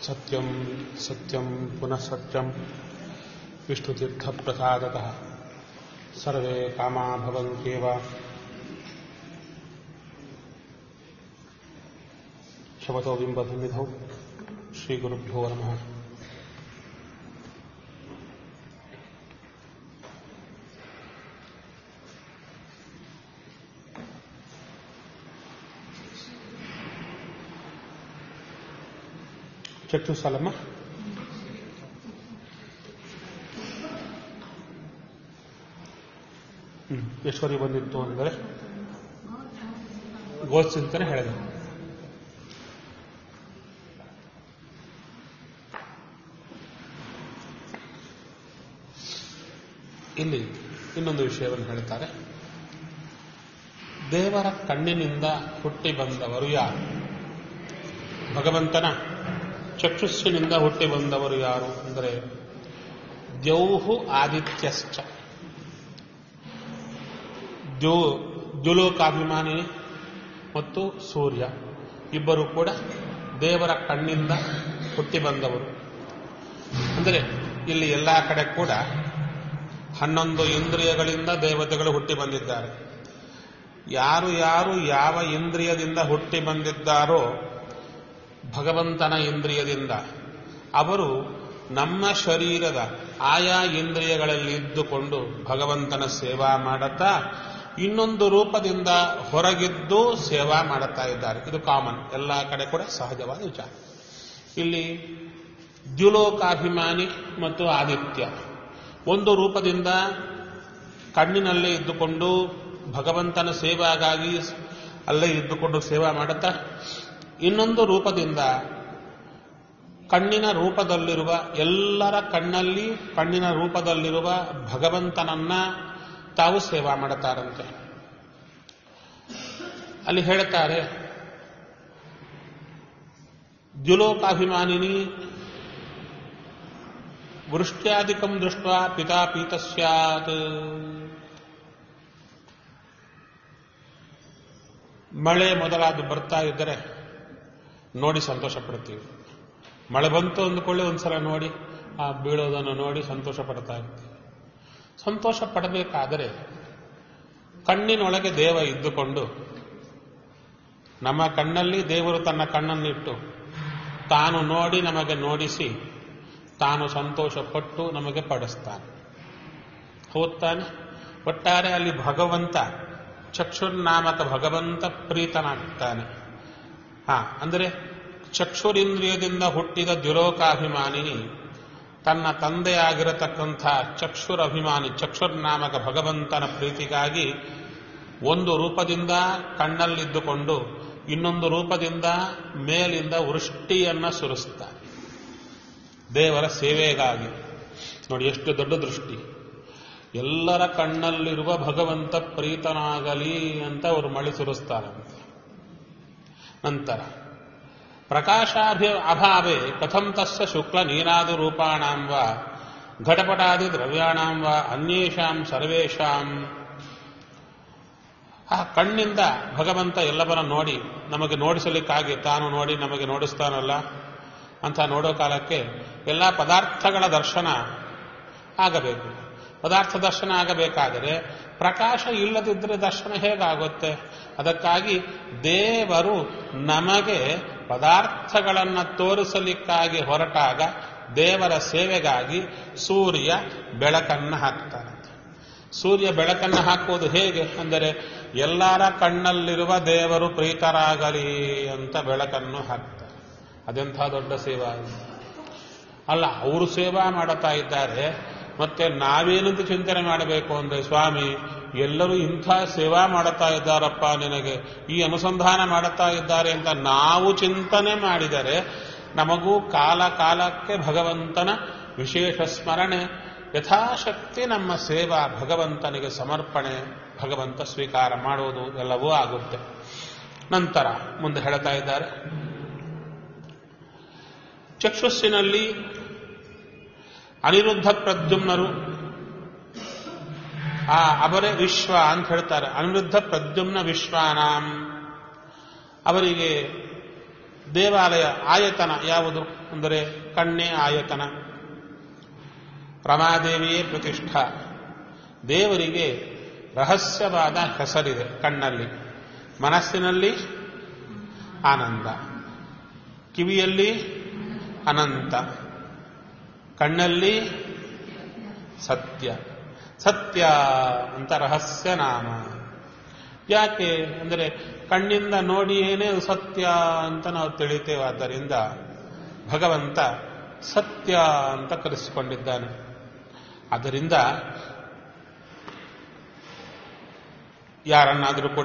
सत्यं सत्यं पुनः सत्यं विष्णुतीर्थप्रसादतः सर्वे कामा भवन्त्येव शपथो बिम्बसन्निधौ श्रीगुरुभ्यो नमः। ಚಕ್ಷು ಸಾಲಮ್ಮ ಎಷ್ಟುವರೆಗೆ ಬಂದಿತ್ತು ಅಂದರೆ ಗೋಚಿಂತನೆ ಹೇಳಿದೆ. ಇಲ್ಲಿ ಇನ್ನೊಂದು ವಿಷಯವನ್ನು ಹೇಳ್ತಾರೆ. ದೇವರ ಕಣ್ಣಿನಿಂದ ಹುಟ್ಟಿ ಬಂದವರು ಯಾರು? ಭಗವಂತನ ಚಕ್ಷುಸ್ಸಿನಿಂದ ಹುಟ್ಟಿ ಬಂದವರು ಯಾರು ಅಂದರೆ ದ್ಯೌಹು ಆದಿತ್ಯಶ್ಚ. ದ್ಯುಲೋಕಾಭಿಮಾನಿ ಮತ್ತು ಸೂರ್ಯ ಇಬ್ಬರು ಕೂಡ ದೇವರ ಕಣ್ಣಿಂದ ಹುಟ್ಟಿ ಬಂದವರು. ಅಂದರೆ ಇಲ್ಲಿ ಎಲ್ಲ ಕಡೆ ಕೂಡ 11 ಇಂದ್ರಿಯಗಳಿಂದ ದೇವತೆಗಳು ಹುಟ್ಟಿ ಬಂದಿದ್ದಾರೆ. ಯಾರು ಯಾರು ಯಾವ ಇಂದ್ರಿಯದಿಂದ ಹುಟ್ಟಿ ಬಂದಿದ್ದಾರೋ ಭಗವಂತನ ಇಂದ್ರಿಯದಿಂದ ಅವರು ನಮ್ಮ ಶರೀರದ ಆಯಾ ಇಂದ್ರಿಯಗಳಲ್ಲಿ ಇದ್ದುಕೊಂಡು ಭಗವಂತನ ಸೇವಾ ಮಾಡುತ್ತಾ ಇನ್ನೊಂದು ರೂಪದಿಂದ ಹೊರಗಿದ್ದು ಸೇವಾ ಮಾಡುತ್ತಾ ಇದ್ದಾರೆ. ಇದು ಕಾಮನ್, ಎಲ್ಲ ಕಡೆ ಕೂಡ ಸಹಜವಾದ ವಿಚಾರ. ಇಲ್ಲಿ ದ್ಯುಲೋಕಾಭಿಮಾನಿ ಮತ್ತು ಆದಿತ್ಯ ಒಂದು ರೂಪದಿಂದ ಕಣ್ಣಿನಲ್ಲೇ ಇದ್ದುಕೊಂಡು ಭಗವಂತನ ಸೇವಾಗಾಗಿ ಅಲ್ಲೇ ಇದ್ದುಕೊಂಡು ಸೇವಾ ಮಾಡುತ್ತಾ ಇನ್ನೊಂದು ರೂಪದಿಂದ ಕಣ್ಣಿನ ರೂಪದಲ್ಲಿರುವ ಎಲ್ಲರ ಕಣ್ಣಲ್ಲಿ ಕಣ್ಣಿನ ರೂಪದಲ್ಲಿರುವ ಭಗವಂತನನ್ನ ತಾವು ಸೇವಾ ಮಾಡುತ್ತಾರಂತೆ. ಅಲ್ಲಿ ಹೇಳ್ತಾರೆ, ದ್ಯುಲೋಕಾಭಿಮಾನಿನಿ ವೃಷ್ಟ್ಯಾದಿಕಂ ದೃಷ್ಟ ಪಿತಾ ಪೀತ ಸ್ಯಾತ್. ಮಳೆ ಮೊದಲಾದ ಬರ್ತಾ ಇದ್ದರೆ ನೋಡಿ ಸಂತೋಷ ಪಡ್ತೀವಿ. ಮಳೆ ಬಂತು ಅಂದುಕೊಳ್ಳಿ ಒಂದ್ಸಲ ನೋಡಿ ಆ ಬೀಳೋದನ್ನು ನೋಡಿ ಸಂತೋಷ ಪಡ್ತಾ ಇರ್ತೀವಿ. ಸಂತೋಷ ಪಡಬೇಕಾದರೆ ಕಣ್ಣಿನೊಳಗೆ ದೇವ ಇದ್ದುಕೊಂಡು ನಮ್ಮ ಕಣ್ಣಲ್ಲಿ ದೇವರು ತನ್ನ ಕಣ್ಣನ್ನಿಟ್ಟು ತಾನು ನೋಡಿ ನಮಗೆ ನೋಡಿಸಿ ತಾನು ಸಂತೋಷ ಪಟ್ಟು ನಮಗೆ ಪಡಿಸ್ತಾನೆ. ಹೋಗ್ತಾನೆ. ಒಟ್ಟಾರೆ ಅಲ್ಲಿ ಭಗವಂತ ಚಕ್ಷುರ್ನಾಮಕ ಭಗವಂತ ಪ್ರೀತನಾಗ್ತಾನೆ. ಅಂದರೆ ಚಕ್ಷುರಿಂದ್ರಿಯದಿಂದ ಹುಟ್ಟಿದ ದ್ಯುಲೋಕಾಭಿಮಾನಿನಿ ತನ್ನ ತಂದೆಯಾಗಿರತಕ್ಕಂಥ ಚಕ್ಷುರಭಿಮಾನಿ ಚಕ್ಷುರ್ನಾಮಕ ಭಗವಂತನ ಪ್ರೀತಿಗಾಗಿ ಒಂದು ರೂಪದಿಂದ ಕಣ್ಣಲ್ಲಿದ್ದುಕೊಂಡು ಇನ್ನೊಂದು ರೂಪದಿಂದ ಮೇಲಿಂದ ವೃಷ್ಟಿಯನ್ನ ಸುರಿಸ್ತಾನೆ ದೇವರ ಸೇವೆಗಾಗಿ. ನೋಡಿ ಎಷ್ಟು ದೊಡ್ಡ ದೃಷ್ಟಿ. ಎಲ್ಲರ ಕಣ್ಣಲ್ಲಿರುವ ಭಗವಂತ ಪ್ರೀತನಾಗಲಿ ಅಂತ ಅವರು ಮಳೆ ಸುರಿಸ್ತಾರಂತೆ. ನಂತರ ಪ್ರಕಾಶಾಭಾವೇ ಕಥಂ ತಸ್ಯ ಶುಕ್ಲ ನೀರಾದಿ ರೂಪಾಣಾಂ ವಾ ಘಟಪಟಾದಿ ದ್ರವ್ಯಾಣಾಂ ವಾ ಅನ್ಯೇಷಾಂ ಸರ್ವೇಷಾಂ. ಆ ಕಣ್ಣಿಂದ ಭಗವಂತ ಎಲ್ಲವನ್ನ ನೋಡಿ ನಮಗೆ ನೋಡಿಸಲಿಕ್ಕಾಗಿ ತಾನು ನೋಡಿ ನಮಗೆ ನೋಡಿಸ್ತಾನಲ್ಲ ಅಂತ ನೋಡೋ ಕಾಲಕ್ಕೆ ಎಲ್ಲ ಪದಾರ್ಥಗಳ ದರ್ಶನ ಆಗಬೇಕು. ಪದಾರ್ಥ ದರ್ಶನ ಆಗಬೇಕಾದರೆ ಪ್ರಕಾಶ ಇಲ್ಲದಿದ್ದರೆ ದರ್ಶನ ಹೇಗಾಗುತ್ತೆ? ಅದಕ್ಕಾಗಿ ದೇವರು ನಮಗೆ ಪದಾರ್ಥಗಳನ್ನು ತೋರಿಸಲಿಕ್ಕಾಗಿ ಹೊರಟಾಗ ದೇವರ ಸೇವೆಗಾಗಿ ಸೂರ್ಯ ಬೆಳಕನ್ನು ಹಾಕ್ತಾನೆ. ಸೂರ್ಯ ಬೆಳಕನ್ನು ಹಾಕುವುದು ಹೇಗೆ ಅಂದರೆ ಎಲ್ಲರ ಕಣ್ಣಲ್ಲಿರುವ ದೇವರು ಪ್ರೀತರಾಗಲಿ ಅಂತ ಬೆಳಕನ್ನು ಹಾಕ್ತಾರೆ. ಅದೆಂಥ ದೊಡ್ಡ ಸೇವಾ ಅಲ್ಲ. ಅವರು ಸೇವಾ ಮಾಡುತ್ತಾ ಇದ್ದಾರೆ, ಮತ್ತೆ ನಾವೇನಂತ ಚಿಂತನೆ ಮಾಡಬೇಕು ಅಂದ್ರೆ ಸ್ವಾಮಿ ಎಲ್ಲರೂ ಇಂಥ ಸೇವಾ ಮಾಡುತ್ತಾ ಇದ್ದಾರಪ್ಪ, ನಿನಗೆ ಈ ಅನುಸಂಧಾನ ಮಾಡುತ್ತಾ ಇದ್ದಾರೆ ಅಂತ ನಾವು ಚಿಂತನೆ ಮಾಡಿದರೆ ನಮಗೂ ಕಾಲ ಕಾಲಕ್ಕೆ ಭಗವಂತನ ವಿಶೇಷ ಸ್ಮರಣೆ, ಯಥಾಶಕ್ತಿ ನಮ್ಮ ಸೇವಾ ಭಗವಂತನಿಗೆ ಸಮರ್ಪಣೆ, ಭಗವಂತ ಸ್ವೀಕಾರ ಮಾಡುವುದು ಎಲ್ಲವೂ ಆಗುತ್ತೆ. ನಂತರ ಮುಂದೆ ಹೇಳ್ತಾ ಇದ್ದಾರೆ, ಚಕ್ಷುಸ್ಸಿನಲ್ಲಿ ಅನಿರುದ್ಧ ಪ್ರದ್ಯುಮ್ನರು ಅವರೇ ವಿಶ್ವ ಅಂತ ಹೇಳ್ತಾರೆ. ಅನಿರುದ್ಧ ಪ್ರದ್ಯುಮ್ನ ವಿಶ್ವಾನಾಂ. ಅವರಿಗೆ ದೇವಾಲಯ ಆಯತನ ಯಾವುದು ಅಂದರೆ ಕಣ್ಣೇ ಆಯತನ. ರಮಾದೇವಿಯೇ ಪ್ರತಿಷ್ಠಾ. ದೇವರಿಗೆ ರಹಸ್ಯವಾದ ಹೆಸರಿದೆ ಕಣ್ಣಲ್ಲಿ. ಮನಸ್ಸಿನಲ್ಲಿ ಆನಂದ, ಕಿವಿಯಲ್ಲಿ ಅನಂತ, ಕಣ್ಣಲ್ಲಿ ಸತ್ಯ. ಸತ್ಯ ಅಂತ ರಹಸ್ಯ ನಾಮ. ಯಾಕೆ ಅಂದರೆ ಕಣ್ಣಿಂದ ನೋಡಿಯೇನೆ ಸತ್ಯ ಅಂತ ನಾವು ತಿಳಿತೇವೆ. ಆದ್ದರಿಂದ ಭಗವಂತ ಸತ್ಯ ಅಂತ ಕರೆಸಿಕೊಂಡಿದ್ದಾನೆ. ಆದ್ದರಿಂದ ಯಾರನ್ನಾದರೂ ಕೂಡ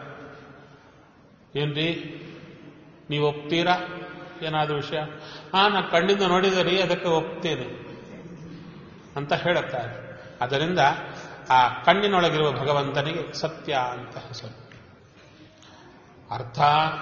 ಏನ್ರಿ ನೀವು ಒಪ್ತೀರಾ ಏನಾದರೂ ವಿಷಯ, ನಾ ಕಣ್ಣಿಂದ ನೋಡಿದರೆ ಅದಕ್ಕೆ ಒಪ್ತೇನೆ ಅಂತ ಹೇಳುತ್ತಾರೆ. ಅದರಿಂದ ಆ ಕಣ್ಣಿನೊಳಗಿರುವ ಭಗವಂತನಿಗೆ ಸತ್ಯ ಅಂತ ಹೆಸರು. ಅರ್ಥ,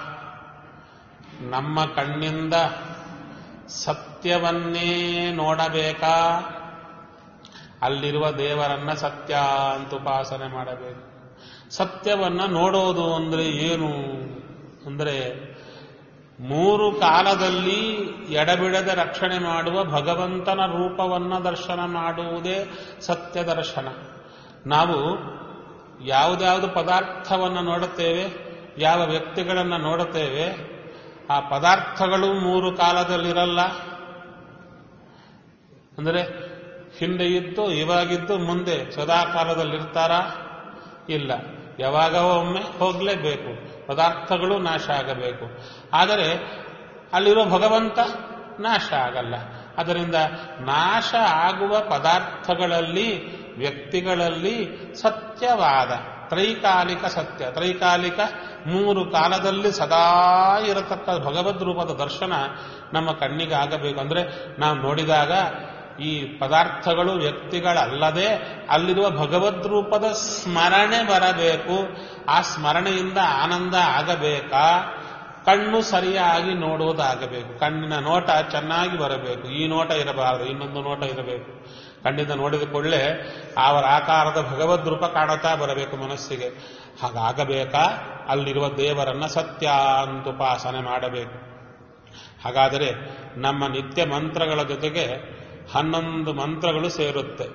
ನಮ್ಮ ಕಣ್ಣಿಂದ ಸತ್ಯವನ್ನೇ ನೋಡಬೇಕಾ, ಅಲ್ಲಿರುವ ದೇವರನ್ನ ಸತ್ಯ ಅಂತ ಉಪಾಸನೆ ಮಾಡಬೇಕು. ಸತ್ಯವನ್ನ ನೋಡೋದು ಅಂದ್ರೆ ಏನು ಅಂದರೆ, ಮೂರು ಕಾಲದಲ್ಲಿ ಎಡಬಿಡದ ರಕ್ಷಣೆ ಮಾಡುವ ಭಗವಂತನ ರೂಪವನ್ನ ದರ್ಶನ ಮಾಡುವುದೇ ಸತ್ಯ ದರ್ಶನ. ನಾವು ಯಾವುದ್ಯಾವುದು ಪದಾರ್ಥವನ್ನು ನೋಡುತ್ತೇವೆ, ಯಾವ ವ್ಯಕ್ತಿಗಳನ್ನು ನೋಡುತ್ತೇವೆ, ಆ ಪದಾರ್ಥಗಳು ಮೂರು ಕಾಲದಲ್ಲಿರಲ್ಲ. ಅಂದರೆ ಹಿಂದೆ ಇದ್ದು ಇವಾಗಿದ್ದು ಮುಂದೆ ಸದಾ ಕಾಲದಲ್ಲಿರ್ತಾರಾ? ಇಲ್ಲ. ಯಾವಾಗ ಒಮ್ಮೆ ಹೋಗಲೇಬೇಕು, ಪದಾರ್ಥಗಳು ನಾಶ ಆಗಬೇಕು. ಆದರೆ ಅಲ್ಲಿರೋ ಭಗವಂತ ನಾಶ ಆಗಲ್ಲ. ಅದರಿಂದ ನಾಶ ಆಗುವ ಪದಾರ್ಥಗಳಲ್ಲಿ, ವ್ಯಕ್ತಿಗಳಲ್ಲಿ ಸತ್ಯವಾದ ತ್ರೈಕಾಲಿಕ ಸತ್ಯ, ತ್ರೈಕಾಲಿಕ ಮೂರು ಕಾಲದಲ್ಲಿ ಸದಾ ಇರತಕ್ಕ ಭಗವದ್ ರೂಪದ ದರ್ಶನ ನಮ್ಮ ಕಣ್ಣಿಗೆ ಆಗಬೇಕು. ಅಂದರೆ ನಾವು ನೋಡಿದಾಗ ಈ ಪದಾರ್ಥಗಳು ವ್ಯಕ್ತಿಗಳಲ್ಲದೆ ಅಲ್ಲಿರುವ ಭಗವದ್ ರೂಪದ ಸ್ಮರಣೆ ಬರಬೇಕು. ಆ ಸ್ಮರಣೆಯಿಂದ ಆನಂದ ಆಗಬೇಕಾ, ಕಣ್ಣು ಸರಿಯಾಗಿ ನೋಡುವುದಾಗಬೇಕು. ಕಣ್ಣಿನ ನೋಟ ಚೆನ್ನಾಗಿ ಬರಬೇಕು. ಈ ನೋಟ ಇರಬಾರದು, ಇನ್ನೊಂದು ನೋಟ ಇರಬೇಕು. ಕಣ್ಣಿಂದ ನೋಡಿದ ಕೂಡಲೇ ಅವರ ಆಕಾರದ ಭಗವದ್ ರೂಪ ಕಾಣುತ್ತಾ ಬರಬೇಕು ಮನಸ್ಸಿಗೆ. ಹಾಗಾಗಬೇಕಾ, ಅಲ್ಲಿರುವ ದೇವರನ್ನ ಸತ್ಯ ಅಂತ ಉಪಾಸನೆ ಮಾಡಬೇಕು. ಹಾಗಾದರೆ ನಮ್ಮ ನಿತ್ಯ ಮಂತ್ರಗಳ ಜೊತೆಗೆ 11 ಮಂತ್ರಗಳು ಸೇರುತ್ತೆ.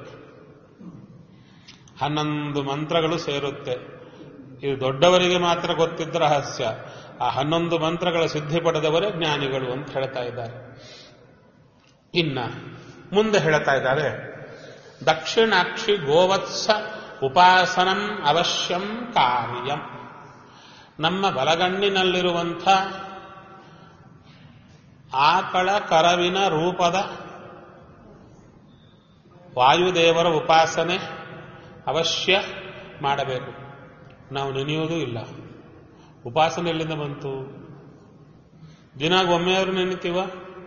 11 ಮಂತ್ರಗಳು ಸೇರುತ್ತೆ. ಇದು ದೊಡ್ಡವರಿಗೆ ಮಾತ್ರ ಗೊತ್ತಿದ್ದ ರಹಸ್ಯ. ಆ 11 ಮಂತ್ರಗಳ ಸಿದ್ಧಿ ಪಡೆದವರೇ ಜ್ಞಾನಿಗಳು ಅಂತ ಹೇಳ್ತಾ ಇದ್ದಾರೆ. ಇನ್ನ ಮುಂದೆ ಹೇಳ್ತಾ ಇದ್ದಾರೆ, ದಕ್ಷಿಣಾಕ್ಷಿ ಗೋವತ್ಸ ಉಪಾಸನಂ ಅವಶ್ಯಂ ಕಾರ್ಯಂ. ನಮ್ಮ ಬಲಗಣ್ಣಿನಲ್ಲಿರುವಂಥ ಆಕಳ ಕರವಿನ ರೂಪದ ವಾಯುದೇವರ ಉಪಾಸನೆ ಅವಶ್ಯ ಮಾಡಬೇಕು. ನಾವು ನೆನೆಯುವುದೂ ಇಲ್ಲ. ಉಪಾಸನೆ ಎಲ್ಲಿಂದ ಬಂತು? ದಿನಾಗ ಒಮ್ಮೆಯವರು ನೆನೆತೀವ?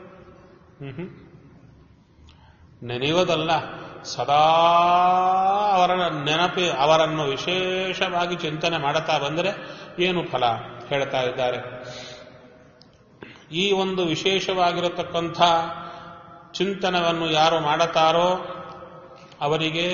ನೆನೆಯೋದಲ್ಲ, ಸದಾ ಅವರ ನೆನಪಿ, ಅವರನ್ನು ವಿಶೇಷವಾಗಿ ಚಿಂತನೆ ಮಾಡುತ್ತಾ ಬಂದರೆ ಏನು ಫಲ ಹೇಳ್ತಾ ಇದ್ದಾರೆ. ಈ ಒಂದು ವಿಶೇಷವಾಗಿರತಕ್ಕಂಥ ಚಿಂತನವನ್ನು ಯಾರು ಮಾಡುತ್ತಾರೋ ಅವರಿಗೆ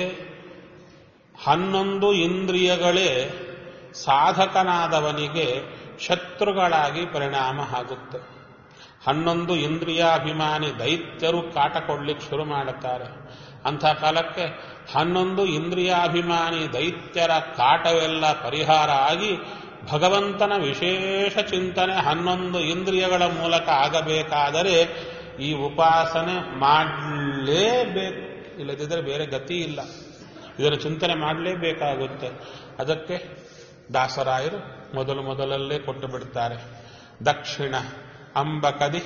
11 ಇಂದ್ರಿಯಗಳೇ ಸಾಧಕನಾದವನಿಗೆ ಶತ್ರುಗಳಾಗಿ ಪರಿಣಾಮ ಆಗುತ್ತೆ. 11 ಇಂದ್ರಿಯಾಭಿಮಾನಿ ದೈತ್ಯರು ಕಾಟ ಕೊಡ್ಲಿಕ್ಕೆ ಶುರು ಮಾಡುತ್ತಾರೆ. ಅಂಥ ಕಾಲಕ್ಕೆ 11 ಇಂದ್ರಿಯಾಭಿಮಾನಿ ದೈತ್ಯರ ಕಾಟವೆಲ್ಲ ಪರಿಹಾರ ಆಗಿ ಭಗವಂತನ ವಿಶೇಷ ಚಿಂತನೆ 11 ಇಂದ್ರಿಯಗಳ ಮೂಲಕ ಆಗಬೇಕಾದರೆ ಈ ಉಪಾಸನೆ ಮಾಡಲೇಬೇಕು. ಇಲ್ಲದಿದ್ದರೆ ಬೇರೆ ಗತಿ ಇಲ್ಲ. ಇದನ್ನು ಚಿಂತನೆ ಮಾಡಲೇಬೇಕಾಗುತ್ತೆ. ಅದಕ್ಕೆ ದಾಸರಾಯರು ಮೊದಲಲ್ಲೇ ಕೊಟ್ಟು ಬಿಡ್ತಾರೆ. ದಕ್ಷಿಣ ಅಂಬಕದಿ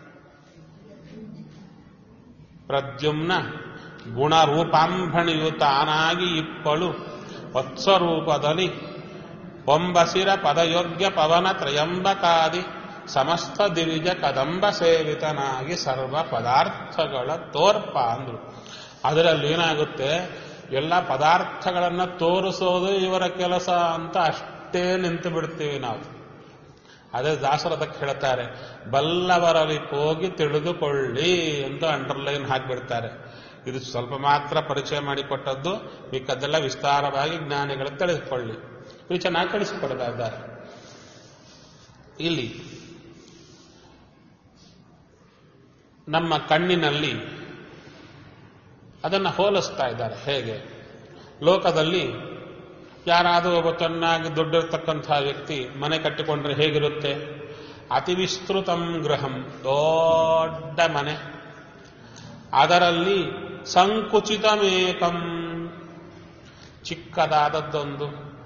ಪ್ರದ್ಯುಮ್ನ ಗುಣರೂಪಾಂಭಣಿಯುತಾನಾಗಿ ಇಪ್ಪಳು ವತ್ಸರೂಪದಲ್ಲಿ ಒಂಬಸಿರ ಪದಯೋಗ್ಯ ಪವನ ತ್ರಯಂಬಕಾದಿ ಸಮಸ್ತ ದಿವಿಜ ಕದಂಬ ಸೇವಿತನಾಗಿ ಸರ್ವ ಪದಾರ್ಥಗಳ ತೋರ್ಪ ಅಂದ್ರು. ಅದರಲ್ಲಿ ಏನಾಗುತ್ತೆ, ಎಲ್ಲ ಪದಾರ್ಥಗಳನ್ನು ತೋರಿಸೋದು ಇವರ ಕೆಲಸ ಅಂತ ಅಷ್ಟೇ ನಿಂತು ಬಿಡ್ತೀವಿ ನಾವು. ಅದೇ ದಾಸರದಕ್ಕೆ ಹೇಳ್ತಾರೆ, ಬಲ್ಲವರಲ್ಲಿ ಹೋಗಿ ತಿಳಿದುಕೊಳ್ಳಿ ಅಂತ ಅಂಡರ್ಲೈನ್ ಹಾಕಿಬಿಡ್ತಾರೆ. ಇದು ಸ್ವಲ್ಪ ಮಾತ್ರ ಪರಿಚಯ ಮಾಡಿಕೊಟ್ಟದ್ದು, ಮಿಕ್ಕದ್ದೆಲ್ಲ ವಿಸ್ತಾರವಾಗಿ ಜ್ಞಾನಿಗಳು ತಿಳಿದುಕೊಳ್ಳಿ. ಇದು ಚೆನ್ನಾಗಿ ಕಳಿಸಿಕೊಡ್ತಾ ಇದ್ದಾರೆ. ಇಲ್ಲಿ ನಮ್ಮ ಕಣ್ಣಿನಲ್ಲಿ ಅದನ್ನು ಹೋಲಿಸ್ತಾ ಇದ್ದಾರೆ. ಹೇಗೆ ಲೋಕದಲ್ಲಿ ಯಾರಾದರೂ ಒಬ್ಬ ಚೆನ್ನಾಗಿ ದುಡ್ಡಿರ್ತಕ್ಕಂಥ ವ್ಯಕ್ತಿ ಮನೆ ಕಟ್ಟಿಕೊಂಡ್ರೆ ಹೇಗಿರುತ್ತೆ? ಅತಿ ವಿಸ್ತೃತಂ ಗೃಹಂ, ದೊಡ್ಡ ಮನೆ, ಅದರಲ್ಲಿ ಸಂಕುಚಿತಮೇಕಂ, ಚಿಕ್ಕದಾದದ್ದೊಂದು,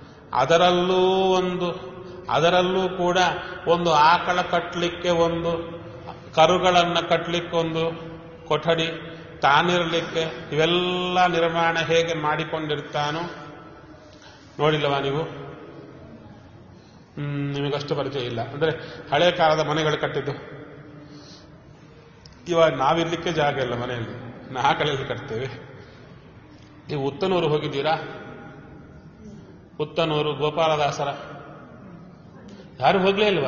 ಅದರಲ್ಲೂ ಕೂಡ ಒಂದು ಆಕಳ ಕಟ್ಟಲಿಕ್ಕೆ ಒಂದು, ಕರುಗಳನ್ನು ಕಟ್ಟಲಿಕ್ಕೆ ಒಂದು ಕೊಠಡಿ, ತಾನಿರಲಿಕ್ಕೆ, ಇವೆಲ್ಲ ನಿರ್ಮಾಣ ಹೇಗೆ ಮಾಡಿಕೊಂಡಿರ್ತಾನೋ ನೋಡಿಲ್ಲವಾ ನೀವು? ನಿಮಗಷ್ಟು ಪರಿಚಯ ಇಲ್ಲ. ಅಂದರೆ ಹಳೆ ಕಾಲದ ಮನೆಗಳು ಕಟ್ಟಿದ್ದು. ಇವಾಗ ನಾವಿರ್ಲಿಕ್ಕೆ ಜಾಗ ಇಲ್ಲ ಮನೆಯಲ್ಲಿ, ಆಕಳಲ್ಲಿ ಕಟ್ತೇವೆ. ನೀವು ಉತ್ತನೂರು ಹೋಗಿದ್ದೀರಾ? ಉತ್ತನೂರು ಗೋಪಾಲದಾಸರ ಯಾರು ಹೋಗ್ಲೇ ಇಲ್ವಾ?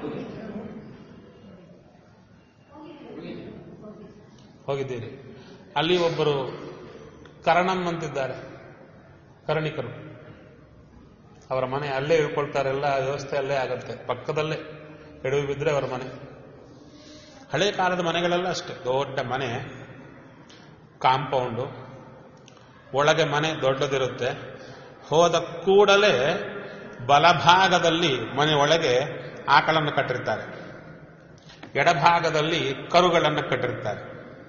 ಹೋಗಿದ್ದೀರಿ. ಅಲ್ಲಿ ಒಬ್ಬರು ಕರಣಂ ಅಂತಿದ್ದಾರೆ, ಕರ್ಣಿಕರು. ಅವರ ಮನೆ ಅಲ್ಲೇ ಇಳ್ಕೊಳ್ತಾರೆ, ಎಲ್ಲ ವ್ಯವಸ್ಥೆ ಅಲ್ಲೇ ಆಗತ್ತೆ, ಪಕ್ಕದಲ್ಲೇ ಎಡವಿ ಬಿದ್ದರೆ ಅವರ ಮನೆ. ಹಳೆ ಕಾಲದ ಮನೆಗಳೆಲ್ಲ ಅಷ್ಟೇ, ದೊಡ್ಡ ಮನೆ, ಕಾಂಪೌಂಡು, ಒಳಗೆ ಮನೆ ದೊಡ್ಡದಿರುತ್ತೆ. ಹೋದ ಕೂಡಲೇ ಬಲಭಾಗದಲ್ಲಿ ಮನೆ ಒಳಗೆ ಆಕಳನ್ನು ಕಟ್ಟಿರ್ತಾರೆ, ಎಡಭಾಗದಲ್ಲಿ ಕರುಗಳನ್ನು ಕಟ್ಟಿರ್ತಾರೆ.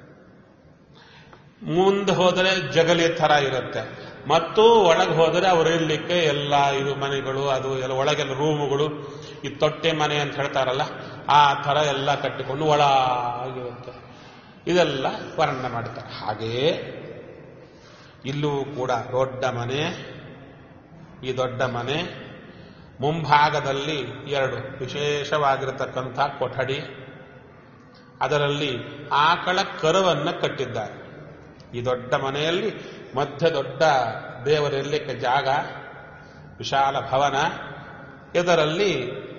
ಮುಂದೆ ಹೋದರೆ ಜಗಲಿ ಥರ ಇರುತ್ತೆ, ಮತ್ತು ಒಳಗೆ ಹೋದರೆ ಅವರು ಇರಲಿಕ್ಕೆ ಎಲ್ಲ ಇದು ಮನೆಗಳು, ಅದು ಎಲ್ಲ ಒಳಗೆಲ್ಲ ರೂಮುಗಳು, ಈ ತೊಟ್ಟೆ ಮನೆ ಅಂತ ಹೇಳ್ತಾರಲ್ಲ ಆ ಥರ ಎಲ್ಲ ಕಟ್ಟಿಕೊಂಡು ಒಳಗಿರುತ್ತೆ. ಇದೆಲ್ಲ ವರ್ಣನೆ ಮಾಡ್ತಾರೆ. ಹಾಗೆಯೇ ಇಲ್ಲೂ ಕೂಡ ದೊಡ್ಡ ಮನೆ, ಈ ದೊಡ್ಡ ಮನೆ ಮುಂಭಾಗದಲ್ಲಿ 2 ವಿಶೇಷವಾಗಿರತಕ್ಕಂಥ ಕೊಠಡಿ, ಅದರಲ್ಲಿ ಆಕಳ ಕರುವನ್ನು ಕಟ್ಟಿದ್ದಾರೆ. ಈ ದೊಡ್ಡ ಮನೆಯಲ್ಲಿ ಮಧ್ಯ ದೊಡ್ಡ ದೇವರಿರಲಿಕ್ಕೆ ಜಾಗ, ವಿಶಾಲ ಭವನ, ಇದರಲ್ಲಿ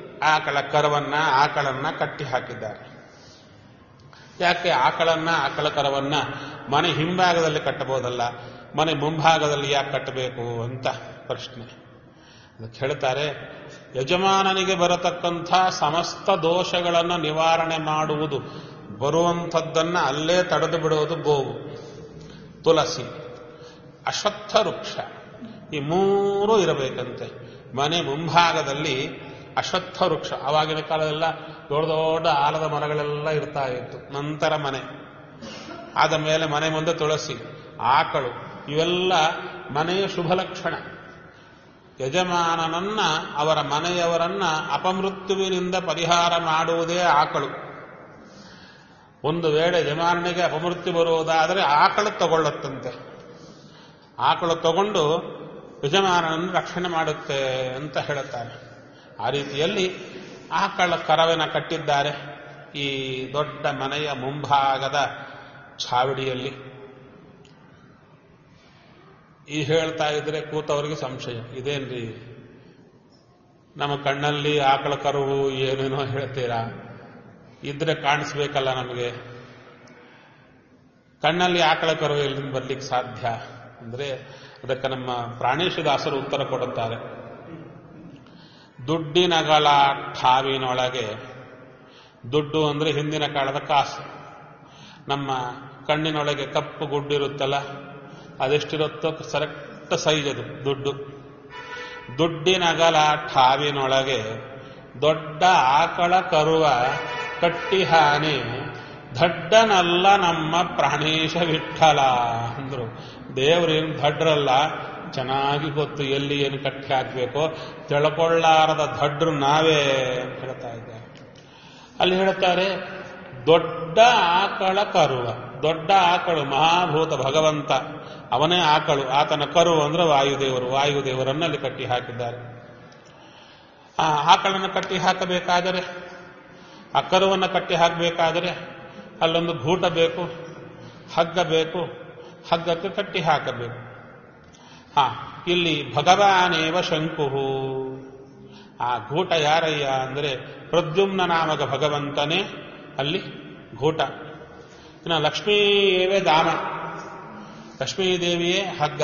ಆಕಳನ್ನ ಕಟ್ಟಿ ಹಾಕಿದ್ದಾರೆ. ಯಾಕೆ ಆಕಳ ಕರವನ್ನ ಮನೆ ಹಿಂಭಾಗದಲ್ಲಿ ಕಟ್ಟಬಹುದಲ್ಲ, ಮನೆ ಮುಂಭಾಗದಲ್ಲಿ ಯಾಕೆ ಕಟ್ಟಬೇಕು ಅಂತ ಪ್ರಶ್ನೆ. ಅದಕ್ಕೆ ಹೇಳ್ತಾರೆ, ಯಜಮಾನನಿಗೆ ಬರತಕ್ಕಂಥ ಸಮಸ್ತ ದೋಷಗಳನ್ನು ನಿವಾರಣೆ ಮಾಡುವುದು, ಬರುವಂಥದ್ದನ್ನ ಅಲ್ಲೇ ತಡೆದು ಬಿಡುವುದು ಗೋವು, ತುಳಸಿ, ಅಶ್ವತ್ಥ ವೃಕ್ಷ, ಈ 3 ಇರಬೇಕಂತೆ. ಮನೆ ಮುಂಭಾಗದಲ್ಲಿ ಅಶ್ವತ್ಥ ವೃಕ್ಷ, ಆವಾಗಿನ ಕಾಲದೆಲ್ಲ ದೊಡ್ಡ ದೊಡ್ಡ ಆಲದ ಮರಗಳೆಲ್ಲ ಇರ್ತಾ ಇತ್ತು. ನಂತರ ಮನೆ, ಆದ ಮೇಲೆ ಮನೆ ಮುಂದೆ ತುಳಸಿ, ಆಕಳು, ಇವೆಲ್ಲ ಮನೆಯ ಶುಭ ಲಕ್ಷಣ. ಯಜಮಾನನನ್ನ, ಅವರ ಮನೆಯವರನ್ನ ಅಪಮೃತ್ಯುವಿನಿಂದ ಪರಿಹಾರ ಮಾಡುವುದೇ ಆಕಳು. ಒಂದು ವೇಳೆ ಯಜಮಾನನಿಗೆ ಅಪಮೃತ್ಯು ಬರುವುದಾದರೆ ಆಕಳು ತಗೊಳ್ಳುತ್ತಂತೆ. ಆಕಳು ತಗೊಂಡು ಯಜಮಾನನನ್ನು ರಕ್ಷಣೆ ಮಾಡುತ್ತೆ ಅಂತ ಹೇಳುತ್ತಾರೆ. ಆ ರೀತಿಯಲ್ಲಿ ಆಕಳ ಕರವನ್ನ ಕಟ್ಟಿದ್ದಾರೆ ಈ ದೊಡ್ಡ ಮನೆಯ ಮುಂಭಾಗದ ಛಾವಡಿಯಲ್ಲಿ. ಈ ಹೇಳ್ತಾ ಇದ್ರೆ ಕೂತವರಿಗೆ ಸಂಶಯ, ಇದೇನ್ರಿ ನಮ್ಮ ಕಣ್ಣಲ್ಲಿ ಆಕಳ ಕರುವು ಏನೇನೋ ಹೇಳ್ತೀರಾ, ಇದ್ರೆ ಕಾಣಿಸ್ಬೇಕಲ್ಲ ನಮಗೆ. ಕಣ್ಣಲ್ಲಿ ಆಕಳ ಕರು ಎಲ್ಲಿಂದ ಬರ್ಲಿಕ್ಕೆ ಸಾಧ್ಯ ಅಂದ್ರೆ ಅದಕ್ಕೆ ನಮ್ಮ ಪ್ರಾಣೇಶದಾಸರು ಉತ್ತರ ಕೊಡುತ್ತಾರೆ. ದುಡ್ಡಿನಗಳ ಠಾವಿನೊಳಗೆ, ದುಡ್ಡು ಅಂದ್ರೆ ಹಿಂದಿನ ಕಾಲದ ಕಾಸು, ನಮ್ಮ ಕಣ್ಣಿನೊಳಗೆ ಕಪ್ಪು ಗುಡ್ಡಿರುತ್ತಲ್ಲ, ಅದೆಷ್ಟಿರುತ್ತೋ ಕರೆಕ್ಟ್ ಸೈಜ್ ಅದು ದುಡ್ಡು. ದುಡ್ಡಿನಗಲ ಠಾವಿನೊಳಗೆ ದೊಡ್ಡ ಆಕಳ ಕರುವ ಕಟ್ಟಿಹಾನೆ ದಡ್ಡನಲ್ಲ ನಮ್ಮ ಪ್ರಾಣೇಶ ವಿಠಲ ಅಂದ್ರು. ದೇವರೇನು ದಡ್ರಲ್ಲ, ಚೆನ್ನಾಗಿ ಗೊತ್ತು ಎಲ್ಲಿ ಏನು ಕಟ್ಟಿ ಹಾಕಬೇಕೋ, ತಿಳ್ಕೊಳ್ಳಾರದ ದಡ್ರು ನಾವೇ ಅಂತ ಹೇಳ್ತಾ ಇದ್ದಾರೆ. ಅಲ್ಲಿ ಹೇಳ್ತಾರೆ, ದೊಡ್ಡ ಆಕಳ ಕರುವ, ದೊಡ್ಡ ಆಕಳು ಮಹಾಭೂತ ಭಗವಂತ, ಅವನೇ ಆಕಳು, ಆತನ ಕರು ಅಂದ್ರೆ ವಾಯುದೇವರು, ವಾಯುದೇವರನ್ನು ಅಲ್ಲಿ ಕಟ್ಟಿ ಹಾಕಿದ್ದಾರೆ. ಆ ಆಕಳನ್ನು ಕಟ್ಟಿ ಹಾಕಬೇಕಾದರೆ, ಆ ಕರುವನ್ನು ಕಟ್ಟಿ ಹಾಕಬೇಕಾದರೆ ಅಲ್ಲೊಂದು ಗೂಟ ಬೇಕು, ಹಗ್ಗ ಬೇಕು, ಹಗ್ಗಕ್ಕೆ ಕಟ್ಟಿ ಹಾಕಬೇಕು. ಇಲ್ಲಿ ಭಗವಾನೇವ ಶಂಕುಹು, ಆ ಗೂಟ ಯಾರಯ್ಯ ಅಂದರೆ ಪ್ರದ್ಯುಮ್ನ ನಾಮಕ ಭಗವಂತನೇ ಅಲ್ಲಿ ಗೂಟ. ಇನ್ನು ಲಕ್ಷ್ಮೀವೇ ದಾಮ, ಲಕ್ಷ್ಮೀದೇವಿಯೇ ಹಗ್ಗ.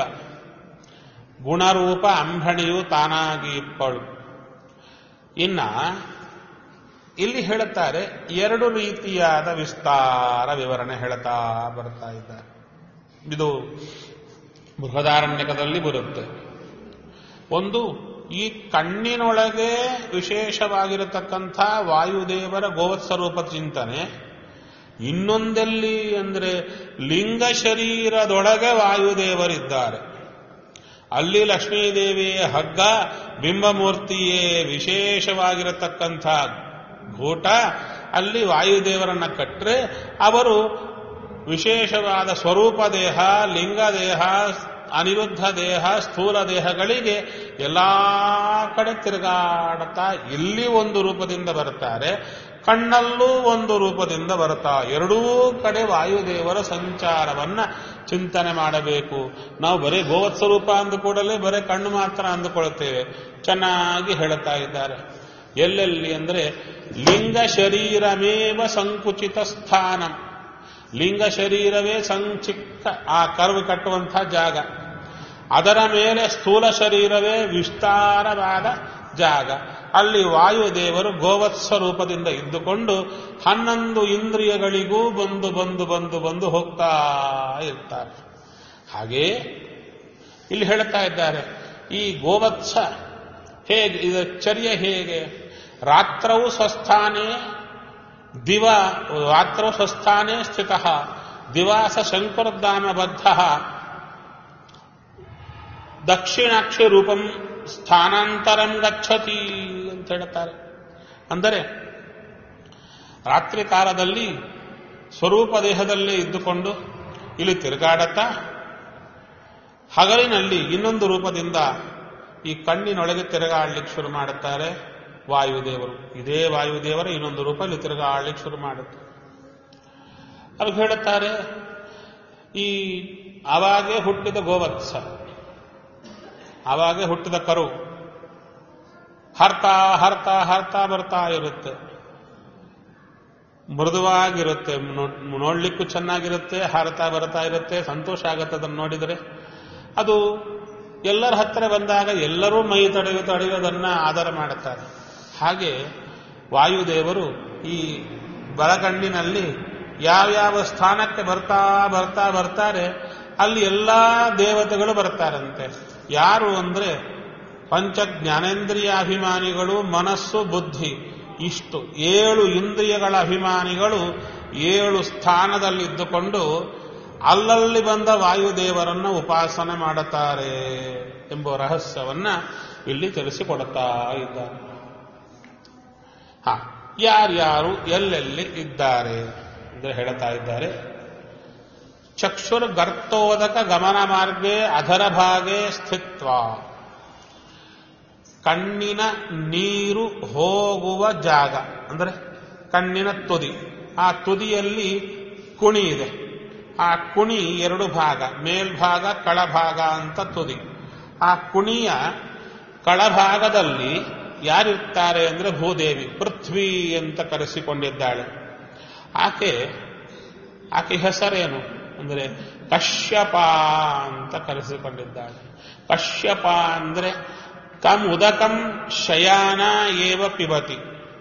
ಗುಣರೂಪ ಅಂಬಣಿಯು ತಾನಾಗಿ ಇಪ್ಪಳು. ಇನ್ನ ಇಲ್ಲಿ ಹೇಳುತ್ತಾರೆ ಎರಡು ರೀತಿಯಾದ ವಿಸ್ತಾರ ವಿವರಣೆ ಹೇಳ್ತಾ ಬರ್ತಾ ಇದ್ದಾರೆ. ಇದು ಬೃಹದಾರಣ್ಯಕದಲ್ಲಿ ಬರುತ್ತೆ. ಒಂದು, ಈ ಕಣ್ಣಿನೊಳಗೆ ವಿಶೇಷವಾಗಿರತಕ್ಕಂಥ ವಾಯುದೇವರ ಗೋವತ್ಸ್ವರೂಪ ಚಿಂತನೆ. ಇನ್ನೊಂದೆಲ್ಲಿ ಅಂದರೆ ಲಿಂಗ ಶರೀರದೊಳಗೆ ವಾಯುದೇವರಿದ್ದಾರೆ. ಅಲ್ಲಿ ಲಕ್ಷ್ಮೀದೇವಿಯ ಹಗ್ಗ, ಬಿಂಬಮೂರ್ತಿಯೇ ವಿಶೇಷವಾಗಿರತಕ್ಕಂಥ ಘೂಟ. ಅಲ್ಲಿ ವಾಯುದೇವರನ್ನ ಕಟ್ಟರೆ ಅವರು ವಿಶೇಷವಾದ ಸ್ವರೂಪ ದೇಹ, ಲಿಂಗ ದೇಹ, ಅನಿರುದ್ಧ ದೇಹ, ಸ್ಥೂಲ ದೇಹಗಳಿಗೆ ಎಲ್ಲಾ ಕಡೆ ತಿರುಗಾಡುತ್ತಾ ಇಲ್ಲಿ ಒಂದು ರೂಪದಿಂದ ಬರ್ತಾರೆ, ಕಣ್ಣಲ್ಲೂ ಒಂದು ರೂಪದಿಂದ ಬರ್ತಾ, ಎರಡೂ ಕಡೆ ವಾಯುದೇವರ ಸಂಚಾರವನ್ನ ಚಿಂತನೆ ಮಾಡಬೇಕು. ನಾವು ಬರೀ ಗೋವತ್ಸ್ವರೂಪ ಅಂದ ಕೂಡಲೇ ಬರೀ ಕಣ್ಣು ಮಾತ್ರ ಅಂದುಕೊಳ್ಳುತ್ತೇವೆ. ಚೆನ್ನಾಗಿ ಹೇಳುತ್ತಾ ಇದ್ದಾರೆ. ಎಲ್ಲೆಲ್ಲಿ ಅಂದರೆ ಲಿಂಗ ಶರೀರಮೇವ ಸಂಕುಚಿತ ಸ್ಥಾನ. ಲಿಂಗ ಶರೀರವೇ ಸಂಚಿಕ್ಕ ಆ ಕರ್ವ್ ಕಟ್ಟುವಂಥ ಜಾಗ. ಅದರ ಮೇಲೆ ಸ್ಥೂಲ ಶರೀರವೇ ವಿಸ್ತಾರವಾದ ಜಾಗ. ಅಲ್ಲಿ ವಾಯುದೇವರು ಗೋವತ್ಸ್ವರೂಪದಿಂದ ಇದ್ದುಕೊಂಡು 11 ಇಂದ್ರಿಯಗಳಿಗೂ ಬಂದು ಬಂದು ಬಂದು ಬಂದು ಹೋಗ್ತಾ ಇರ್ತಾರೆ. ಹಾಗೇ ಇಲ್ಲಿ ಹೇಳ್ತಾ ಇದ್ದಾರೆ, ಈ ಗೋವತ್ಸ ಹೇಗೆ, ಇದರ ಚರ್ಯ ಹೇಗೆ? ರಾತ್ರವು ಸ್ವಸ್ಥಾನೇ ರಾತ್ರೌ ಸ್ವಸ್ಥಾನೇ ಸ್ಥಿತಃ ದಿವಾಸ ಶಂಕರಧಾಮಬದ್ಧ ದಕ್ಷಿಣಾಕ್ಷಿ ರೂಪಂ ಸ್ಥಾನಾಂತರಂ ಗಚ್ಚತಿ ಅಂತ ಹೇಳ್ತಾರೆ. ಅಂದರೆ ರಾತ್ರಿ ಕಾಲದಲ್ಲಿ ಸ್ವರೂಪ ದೇಹದಲ್ಲೇ ಇದ್ದುಕೊಂಡು ಇಲ್ಲಿ ತಿರುಗಾಡತಾ, ಹಗಲಿನಲ್ಲಿ ಇನ್ನೊಂದು ರೂಪದಿಂದ ಈ ಕಣ್ಣಿನೊಳಗೆ ತಿರುಗಾಡ್ಲಿಕ್ಕೆ ಶುರು ಮಾಡುತ್ತಾರೆ ವಾಯುದೇವರು. ಇದೇ ವಾಯುದೇವರ ಇನ್ನೊಂದು ರೂಪ ಇಲ್ಲಿ ತಿರುಗಾಡ್ಲಿಕ್ಕೆ ಶುರು ಮಾಡುತ್ತೆ. ಅವ್ರಿಗೆ ಹೇಳುತ್ತಾರೆ, ಈ ಅವಾಗೇ ಹುಟ್ಟಿದ ಗೋವತ್ಸ, ಅವಾಗೇ ಹುಟ್ಟಿದ ಕರು ಹರ್ತಾ ಹರ್ತಾ ಹರ್ತಾ ಬರ್ತಾ ಇರುತ್ತೆ. ಮೃದುವಾಗಿರುತ್ತೆ, ನೋಡ್ಲಿಕ್ಕೂ ಚೆನ್ನಾಗಿರುತ್ತೆ, ಹಾರತಾ ಬರ್ತಾ ಇರುತ್ತೆ, ಸಂತೋಷ ಆಗುತ್ತೆ ಅದನ್ನು ನೋಡಿದರೆ. ಅದು ಎಲ್ಲರ ಹತ್ತಿರ ಬಂದಾಗ ಎಲ್ಲರೂ ಮೈ ತಡೆಯೋದನ್ನ ಆಧಾರ ಮಾಡುತ್ತಾರೆ. ಹಾಗೆ ವಾಯುದೇವರು ಈ ಬಲಗಣ್ಣಿನಲ್ಲಿ ಯಾವ್ಯಾವ ಸ್ಥಾನಕ್ಕೆ ಬರ್ತಾ ಬರ್ತಾ ಬರ್ತಾರೆ ಅಲ್ಲಿ ಎಲ್ಲಾ ದೇವತೆಗಳು ಬರ್ತಾರಂತೆ. ಯಾರು ಅಂದ್ರೆ ಪಂಚ ಜ್ಞಾನೇಂದ್ರಿಯಾಭಿಮಾನಿಗಳು, ಮನಸ್ಸು, ಬುದ್ಧಿ, ಇಷ್ಟು 7 ಇಂದ್ರಿಯಗಳ ಅಭಿಮಾನಿಗಳು 7 ಸ್ಥಾನದಲ್ಲಿದ್ದುಕೊಂಡು ಅಲ್ಲಲ್ಲಿ ಬಂದ ವಾಯುದೇವರನ್ನು ಉಪಾಸನೆ ಮಾಡುತ್ತಾರೆ ಎಂಬ ರಹಸ್ಯವನ್ನ ಇಲ್ಲಿ ತಿಳಿಸಿಕೊಡುತ್ತಾ ಇದ್ದಾರೆ. ಯಾರ್ಯಾರು ಎಲ್ಲೆಲ್ಲಿ ಇದ್ದಾರೆ ಅಂದ್ರೆ ಹೇಳ್ತಾ ಇದ್ದಾರೆ. ಚಕ್ಷುರ್ ಗರ್ತೋದಕ ಗಮನ ಮಾರ್ಗೇ ಅಧರ ಭಾಗೇ ಸ್ಥಿತ್ವ. ಕಣ್ಣಿನ ನೀರು ಹೋಗುವ ಜಾಗ ಅಂದರೆ ಕಣ್ಣಿನ ತುದಿ. ಆ ತುದಿಯಲ್ಲಿ ಕುಣಿ ಇದೆ. ಆ ಕುಣಿ 2 ಭಾಗ, ಮೇಲ್ಭಾಗ ಕಳಭಾಗ ಅಂತ ತುದಿ. ಆ ಕುಣಿಯ ಕಳಭಾಗದಲ್ಲಿ ಯಾರಿರ್ತಾರೆ ಅಂದ್ರೆ ಭೂದೇವಿ, ಪೃಥ್ವಿ ಅಂತ ಕರೆಸಿಕೊಂಡಿದ್ದಾಳೆ. ಆಕೆ ಹೆಸರೇನು ಅಂದ್ರೆ ಕಶ್ಯಪ ಅಂತ ಕರೆಸಿಕೊಂಡಿದ್ದಾಳೆ. ಕಶ್ಯಪ ಅಂದ್ರೆ ಕಂ ಉದಕಂ ಶಯಾನ ಏವ ಪಿಬತಿ.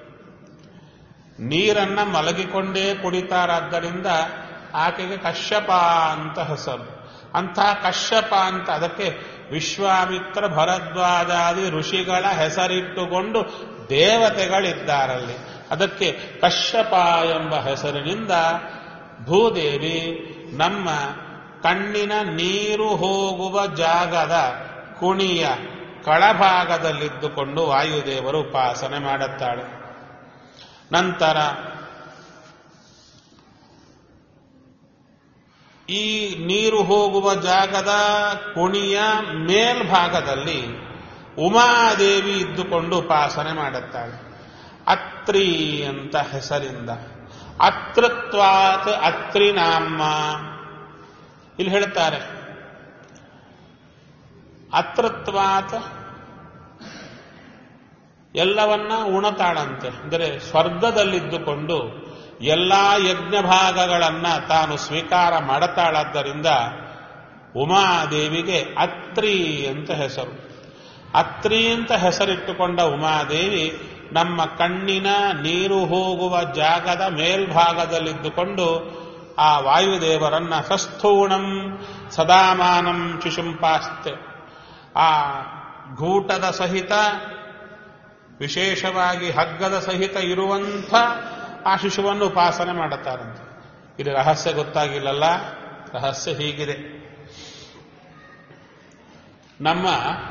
ನೀರನ್ನ ಮಲಗಿಕೊಂಡೇ ಕುಡಿತಾರಾದ್ದರಿಂದ ಆಕೆಗೆ ಕಶ್ಯಪ ಅಂತ ಹೆಸರು. ಅಂಥ ಕಶ್ಯಪ ಅಂತ ಅದಕ್ಕೆ ವಿಶ್ವಾಮಿತ್ರ ಭರದ್ವಾಜಾದಿ ಋಷಿಗಳ ಹೆಸರಿಟ್ಟುಕೊಂಡು ದೇವತೆಗಳಿದ್ದಾರಲ್ಲಿ. ಅದಕ್ಕೆ ಕಶ್ಯಪ ಎಂಬ ಹೆಸರಿನಿಂದ ಭೂದೇವಿ ನಮ್ಮ ಕಣ್ಣಿನ ನೀರು ಹೋಗುವ ಜಾಗದ ಕುಣಿಯ ಕಳಭಾಗದಲ್ಲಿದ್ದುಕೊಂಡು ವಾಯುದೇವರು ಉಪಾಸನೆ ಮಾಡುತ್ತಾಳೆ. ನಂತರ ಈ ನೀರು ಹೋಗುವ ಜಾಗದ ಕುಣಿಯ ಮೇಲ್ಭಾಗದಲ್ಲಿ ಉಮಾದೇವಿ ಇದ್ದುಕೊಂಡು ಉಪಾಸನೆ ಮಾಡುತ್ತಾಳೆ. ಅತ್ರಿ ಅಂತ ಹೆಸರಿಂದ. ಅತೃತ್ವಾತ್ ಅತ್ರಿನಾಮ. ಇಲ್ಲಿ ಹೇಳ್ತಾರೆ ಅತೃತ್ವಾತ್ ಎಲ್ಲವನ್ನ ಉಣತಾಳಂತೆ. ಅಂದರೆ ಸ್ವರ್ಗದಲ್ಲಿದ್ದುಕೊಂಡು ಎಲ್ಲಾ ಯಜ್ಞ ಭಾಗಗಳನ್ನ ತಾನು ಸ್ವೀಕಾರ ಮಾಡುತ್ತಾಳಾದ್ದರಿಂದ ಉಮಾದೇವಿಗೆ ಅತ್ರಿ ಅಂತ ಹೆಸರು. ಅತ್ರಿ ಅಂತ ಹೆಸರಿಟ್ಟುಕೊಂಡ ಉಮಾದೇವಿ ನಮ್ಮ ಕಣ್ಣಿನ ನೀರು ಹೋಗುವ ಜಾಗದ ಮೇಲ್ಭಾಗದಲ್ಲಿದ್ದುಕೊಂಡು ಆ ವಾಯುದೇವರನ್ನ ಸಸ್ಥೂಣಂ ಸದಾಮಾನಂ ಶಿಶುಂಪಾಸ್ತೆ, ಆ ಗೂಟದ ಸಹಿತ ವಿಶೇಷವಾಗಿ ಹಗ್ಗದ ಸಹಿತ ಇರುವಂಥ ಆ ಶಿಶುವನ್ನು ಉಪಾಸನೆ ಮಾಡುತ್ತಾರಂತೆ. ಇದು ರಹಸ್ಯ ಗೊತ್ತಾಗಿಲ್ಲಲ್ಲ. ರಹಸ್ಯ ಹೀಗಿದೆ. ನಮ್ಮ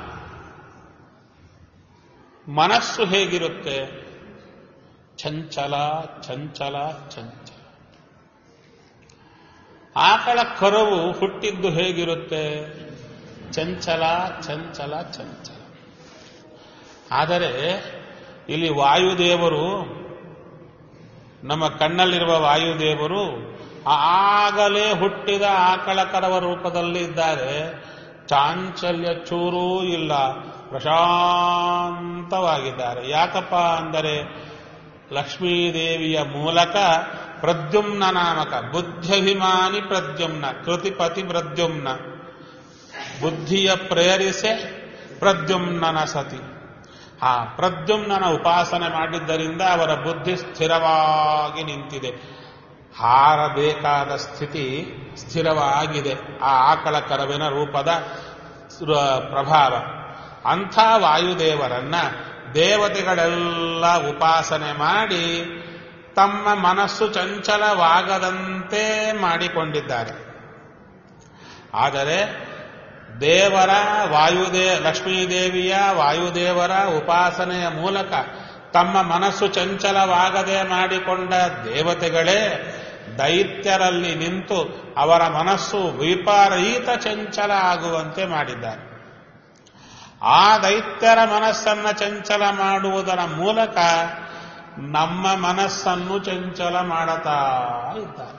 ಮನಸ್ಸು ಹೇಗಿರುತ್ತೆ? ಚಂಚಲ ಚಂಚಲ ಚಂಚಲ. ಆಕಳ ಕರುವು ಹುಟ್ಟಿದ್ದು ಹೇಗಿರುತ್ತೆ? ಚಂಚಲ ಚಂಚಲ ಚಂಚಲ. ಆದರೆ ಇಲ್ಲಿ ವಾಯುದೇವರು, ನಮ್ಮ ಕಣ್ಣಲ್ಲಿರುವ ವಾಯುದೇವರು ಆಗಲೇ ಹುಟ್ಟಿದ ಆಕಳ ಕರವ ರೂಪದಲ್ಲಿ ಇದ್ದಾರೆ. ಚಾಂಚಲ್ಯ ಚೂರೂ ಇಲ್ಲ, ಪ್ರಶಾಂತವಾಗಿದ್ದಾರೆ. ಯಾಕಪ್ಪ ಅಂದರೆ ಲಕ್ಷ್ಮೀದೇವಿಯ ಮೂಲಕ ಪ್ರದ್ಯುಮ್ನ ನಾಮಕ ಬುದ್ಧ್ಯಭಿಮಾನಿ ಪ್ರದ್ಯುಮ್ನ ಕೃತಿಪತಿ ಪ್ರದ್ಯುಮ್ನ ಬುದ್ಧಿಯ ಪ್ರೇರಿಸೆ ಪ್ರದ್ಯುಮ್ನನ ಸತಿ. ಆ ಪ್ರದ್ಯುಮ್ನನ ಉಪಾಸನೆ ಮಾಡಿದ್ದರಿಂದ ಅವರ ಬುದ್ಧಿ ಸ್ಥಿರವಾಗಿ ನಿಂತಿದೆ. ಹಾರಬೇಕಾದ ಸ್ಥಿತಿ ಸ್ಥಿರವಾಗಿದೆ ಆ ಆಕಳ ಕರವಿನ ರೂಪದ ಪ್ರಭಾವ. ಅಂಥ ವಾಯುದೇವರನ್ನ ದೇವತೆಗಳೆಲ್ಲ ಉಪಾಸನೆ ಮಾಡಿ ತಮ್ಮ ಮನಸ್ಸು ಚಂಚಲವಾಗದಂತೆ ಮಾಡಿಕೊಂಡಿದ್ದಾರೆ. ಆದರೆ ದೇವರ ಲಕ್ಷ್ಮೀದೇವಿಯ ವಾಯುದೇವರ ಉಪಾಸನೆಯ ಮೂಲಕ ತಮ್ಮ ಮನಸ್ಸು ಚಂಚಲವಾಗದೆ ಮಾಡಿಕೊಂಡ ದೇವತೆಗಳೇ ದೈತ್ಯರಲ್ಲಿ ನಿಂತು ಅವರ ಮನಸ್ಸು ವಿಪರೀತ ಚಂಚಲ ಆಗುವಂತೆ ಮಾಡಿದ್ದಾರೆ. ಆ ದೈತ್ಯರ ಮನಸ್ಸನ್ನು ಚಂಚಲ ಮಾಡುವುದರ ಮೂಲಕ ನಮ್ಮ ಮನಸ್ಸನ್ನು ಚಂಚಲ ಮಾಡುತ್ತಾ ಇದ್ದಾರೆ.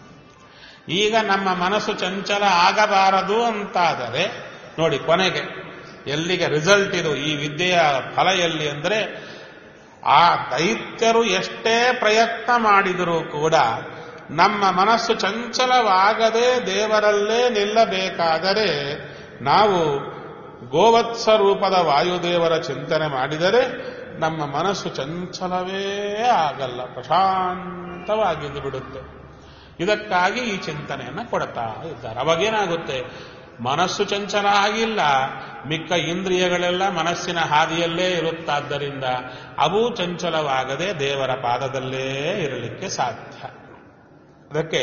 ಈಗ ನಮ್ಮ ಮನಸ್ಸು ಚಂಚಲ ಆಗಬಾರದು ಅಂತಾದರೆ ನೋಡಿ, ಕೊನೆಗೆ ಎಲ್ಲಿಗೆ ರಿಸಲ್ಟ್ ಇದು, ಈ ವಿದ್ಯೆಯ ಫಲ ಎಲ್ಲಿ ಅಂದರೆ, ಆ ದೈತ್ಯರು ಎಷ್ಟೇ ಪ್ರಯತ್ನ ಮಾಡಿದರೂ ಕೂಡ ನಮ್ಮ ಮನಸ್ಸು ಚಂಚಲವಾಗದೆ ದೇವರಲ್ಲೇ ನಿಲ್ಲಬೇಕಾದರೆ ನಾವು ಗೋವತ್ಸ ರೂಪದ ವಾಯುದೇವರ ಚಿಂತನೆ ಮಾಡಿದರೆ ನಮ್ಮ ಮನಸ್ಸು ಚಂಚಲವೇ ಆಗಲ್ಲ, ಪ್ರಶಾಂತವಾಗಿದ್ದು ಬಿಡುತ್ತೆ. ಇದಕ್ಕಾಗಿ ಈ ಚಿಂತನೆಯನ್ನು ಕೊಡ್ತಾ ಇದ್ದಾರೆ. ಅವಾಗೇನಾಗುತ್ತೆ? ಮನಸ್ಸು ಚಂಚಲ ಆಗಿಲ್ಲ, ಮಿಕ್ಕ ಇಂದ್ರಿಯಗಳೆಲ್ಲ ಮನಸ್ಸಿನ ಹಾದಿಯಲ್ಲೇ ಇರುತ್ತಾದ್ದರಿಂದ ಅವು ಚಂಚಲವಾಗದೆ ದೇವರ ಪಾದದಲ್ಲೇ ಇರಲಿಕ್ಕೆ ಸಾಧ್ಯ. ಅದಕ್ಕೆ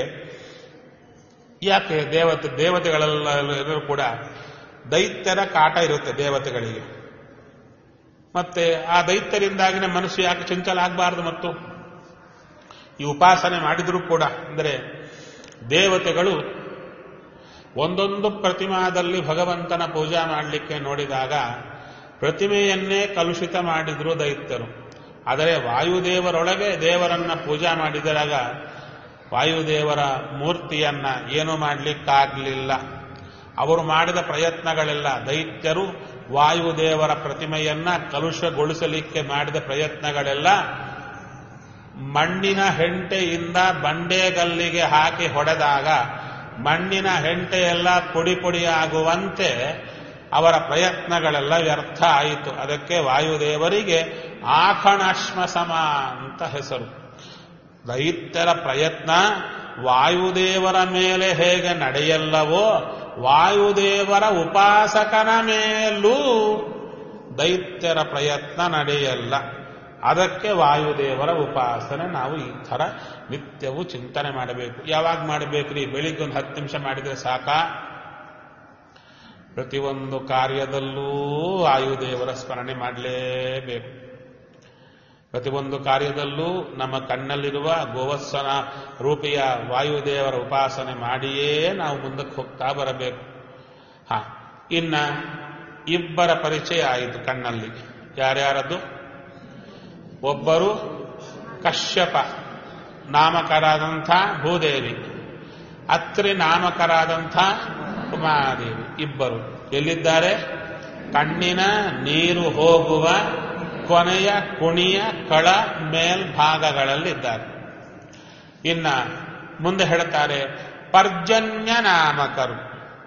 ಯಾಕೆ ದೇವತೆಗಳೆಲ್ಲರೂ ಕೂಡ ದೈತ್ಯರ ಕಾಟ ಇರುತ್ತೆ ದೇವತೆಗಳಿಗೆ. ಮತ್ತೆ ಆ ದೈತ್ಯರಿಂದಾಗಿನ ಮನಸ್ಸು ಯಾಕೆ ಚಂಚಲ ಆಗಬಾರದು? ಮತ್ತು ಈ ಉಪಾಸನೆ ಮಾಡಿದರೂ ಕೂಡ ಅಂದರೆ ದೇವತೆಗಳು ಒಂದೊಂದು ಪ್ರತಿಮಾದಲ್ಲಿ ಭಗವಂತನ ಪೂಜಾ ಮಾಡಲಿಕ್ಕೆ ನೋಡಿದಾಗ ಪ್ರತಿಮೆಯನ್ನೇ ಕಲುಷಿತ ಮಾಡಿದ್ರು ದೈತ್ಯರು. ಆದರೆ ವಾಯುದೇವರೊಳಗೆ ದೇವರನ್ನ ಪೂಜಾ ಮಾಡಿದಾಗ ವಾಯುದೇವರ ಮೂರ್ತಿಯನ್ನ ಏನು ಮಾಡಲಿಕ್ಕಾಗಲಿಲ್ಲ. ಅವರು ಮಾಡಿದ ಪ್ರಯತ್ನಗಳೆಲ್ಲ, ದೈತ್ಯರು ವಾಯುದೇವರ ಪ್ರತಿಮೆಯನ್ನ ಕಲುಷಗೊಳಿಸಲಿಕ್ಕೆ ಮಾಡಿದ ಪ್ರಯತ್ನಗಳೆಲ್ಲ ಮಣ್ಣಿನ ಹೆಂಟೆಯಿಂದ ಬಂಡೆಗಲ್ಲಿಗೆ ಹಾಕಿ ಹೊಡೆದಾಗ ಮಣ್ಣಿನ ಹೆಂಟೆಯೆಲ್ಲ ಪುಡಿ ಪುಡಿಯಾಗುವಂತೆ ಅವರ ಪ್ರಯತ್ನಗಳೆಲ್ಲ ವ್ಯರ್ಥ ಆಯಿತು. ಅದಕ್ಕೆ ವಾಯುದೇವರಿಗೆ ಆಖಣಾಶ್ಮ ಸಮ ಅಂತ ಹೆಸರು. ದೈತ್ಯರ ಪ್ರಯತ್ನ ವಾಯುದೇವರ ಮೇಲೆ ಹೇಗೆ ನಡೆಯಲ್ಲವೋ ವಾಯುದೇವರ ಉಪಾಸಕನ ಮೇಲೂ ದೈತ್ಯರ ಪ್ರಯತ್ನ ನಡೆಯಲ್ಲ. ಅದಕ್ಕೆ ವಾಯುದೇವರ ಉಪಾಸನೆ ನಾವು ಈ ಥರ ನಿತ್ಯವೂ ಚಿಂತನೆ ಮಾಡಬೇಕು. ಯಾವಾಗ ಮಾಡಬೇಕ್ರಿ? ಬೆಳಿಗ್ಗೆ ಒಂದು 10 ನಿಮಿಷ ಮಾಡಿದರೆ ಸಾಕಾ? ಪ್ರತಿಯೊಂದು ಕಾರ್ಯದಲ್ಲೂ ವಾಯುದೇವರ ಸ್ಮರಣೆ ಮಾಡಲೇಬೇಕು. ಪ್ರತಿಯೊಂದು ಕಾರ್ಯದಲ್ಲೂ ನಮ್ಮ ಕಣ್ಣಲ್ಲಿರುವ ಗೋವತ್ಸನ ರೂಪಿಯ ವಾಯುದೇವರ ಉಪಾಸನೆ ಮಾಡಿಯೇ ನಾವು ಮುಂದಕ್ಕೆ ಹೋಗ್ತಾ ಬರಬೇಕು. ಇನ್ನ ಇಬ್ಬರ ಪರಿಚಯ ಆಯಿತು ಕಣ್ಣಲ್ಲಿ. ಯಾರ್ಯಾರದ್ದು? ಒಬ್ಬರು ಕಶ್ಯಪ ನಾಮಕರಾದಂಥ ಭೂದೇವಿ, ಅತ್ರಿ ನಾಮಕರಾದಂಥ ಉಮಾದೇವಿ. ಇಬ್ಬರು ಎಲ್ಲಿದ್ದಾರೆ? ಕಣ್ಣಿನ ನೀರು ಹೋಗುವ ಕೊನೆಯ ಕುಣಿಯ ಕಳ ಮೇಲ್ಭಾಗಗಳಲ್ಲಿದ್ದಾರೆ. ಇನ್ನ ಮುಂದೆ ಹೇಳ್ತಾರೆ ಪರ್ಜನ್ಯ ನಾಮಕರು.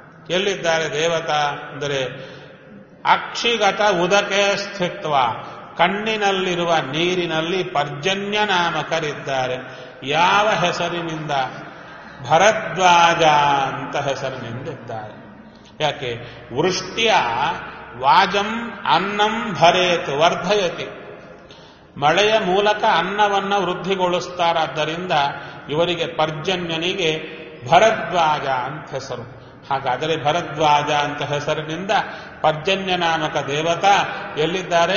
ಎಲ್ಲಿದ್ದಾರೆ ದೇವತಾ ಅಂದರೆ ಅಕ್ಷಿಗತ ಉದಕೆ ಸ್ಥಿತ್ವ ಕಣ್ಣಿನಲ್ಲಿರುವ ನೀರಿನಲ್ಲಿ ಪರ್ಜನ್ಯ ನಾಮಕರಿದ್ದಾರೆ. ಯಾವ ಹೆಸರಿನಿಂದ? ಭರದ್ವಾಜ ಅಂತ ಹೆಸರಿನಿಂದಿದ್ದಾರೆ. ಯಾಕೆ? ವೃಷ್ಟಿಯ ವಾಜಂ ಅನ್ನಂ ಭರೇತ್ ವರ್ಧಯತಿ, ಮಳೆಯ ಮೂಲಕ ಅನ್ನವನ್ನು ವೃದ್ಧಿಗೊಳಿಸ್ತಾರಾದ್ದರಿಂದ ಇವರಿಗೆ ಪರ್ಜನ್ಯನಿಗೆ ಭರದ್ವಾಜ ಅಂತ ಹೆಸರು. ಹಾಗಾದರೆ ಭರದ್ವಾಜ ಅಂತ ಹೆಸರಿನಿಂದ ಪರ್ಜನ್ಯ ನಾಮಕ ದೇವತಾ ಎಲ್ಲಿದ್ದಾರೆ?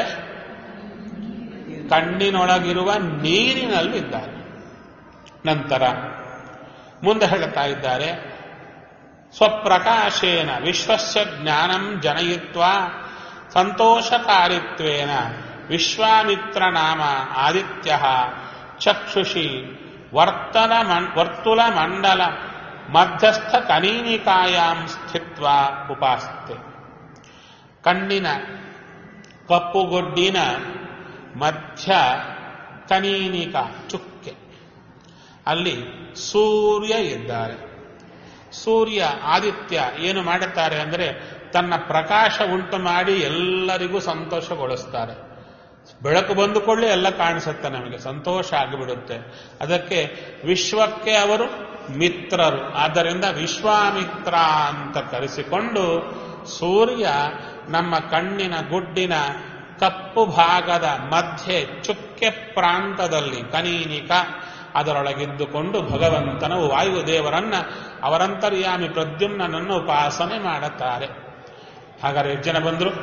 ಕಣ್ಣಿನೊಳಗಿರುವ ನೀರಿನಲ್ಲಿದ್ದಾರೆ. ನಂತರ ಮುಂದೆ ಹೇಳುತ್ತಾ ಇದ್ದಾರೆ, ಸ್ವಪ್ರಕಾಶೇನ ವಿಶ್ವಸ್ಯ ಜ್ಞಾನಂ ಜನಯಿತ್ವಾ ಸಂತೋಷಕಾರಿತ್ವೇನ ವಿಶ್ವಾಮಿತ್ರ ನಾಮ ಆದಿತ್ಯ ಚಕ್ಷುಷಿ ವರ್ತುಲ ಮಂಡಲ ಮಧ್ಯಸ್ಥ ಕನೀನಿಕಾಯಾಂ ಸ್ಥಿತ್ವಾ ಉಪಾಸ್ತೆ. ಕಣ್ಣಿನ ಕಪ್ಪುಗೊಡ್ಡಿನ ಮಧ್ಯ ಕನೀನಿಕ ಚುಕ್ಕೆ, ಅಲ್ಲಿ ಸೂರ್ಯ ಇದ್ದಾರೆ. ಸೂರ್ಯ ಆದಿತ್ಯ ಏನು ಮಾಡುತ್ತಾರೆ ಅಂದರೆ ತನ್ನ ಪ್ರಕಾಶ ಉಂಟು ಮಾಡಿ ಎಲ್ಲರಿಗೂ ಸಂತೋಷಗೊಳಿಸ್ತಾರೆ. ಬೆಳಕು ಬಂದುಕೊಳ್ಳಿ ಎಲ್ಲ ಕಾಣಿಸುತ್ತೆ, ನಮಗೆ ಸಂತೋಷ ಆಗಿಬಿಡುತ್ತೆ. ಅದಕ್ಕೆ ವಿಶ್ವಕ್ಕೆ ಅವರು ಮಿತ್ರರು. ಆದ್ದರಿಂದ ವಿಶ್ವಾಮಿತ್ರ ಅಂತ ಕರೆಸಿಕೊಂಡು ಸೂರ್ಯ ನಮ್ಮ ಕಣ್ಣಿನ ಗುಡ್ಡಿನ ಕಪ್ಪು ಭಾಗದ ಮಧ್ಯೆ ಚುಕ್ಕೆ ಪ್ರಾಂತದಲ್ಲಿ ಕನೀನಿಕ ಅದರೊಳಗಿದ್ದುಕೊಂಡು ಭಗವಂತನ ವಾಯುದೇವರನ್ನ ಅವರಂತರ್ಯಾಮಿ ಪ್ರದ್ಯುಮ್ನನನ್ನು ಉಪಾಸನೆ ಮಾಡುತ್ತಾರೆ. ಹಾಗಾದ್ರೆ ಎಷ್ಟು ಜನ ಬಂದರು?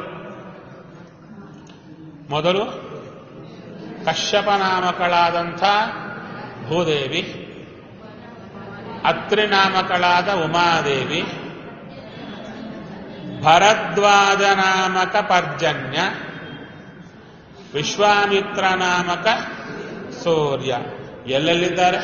ಮೊದಲು ಕಶ್ಯಪ ನಾಮಕಳಾದಂಥ ಭೂದೇವಿ, ಅತ್ರಿ ನಾಮಕಳಾದ ಉಮಾದೇವಿ, ಭರದ್ವಾಜ ನಾಮಕ ಪರ್ಜನ್ಯ, ವಿಶ್ವಾಮಿತ್ರ ನಾಮಕ ಸೂರ್ಯ. ಎಲ್ಲೆಲ್ಲಿದ್ದಾರೆ?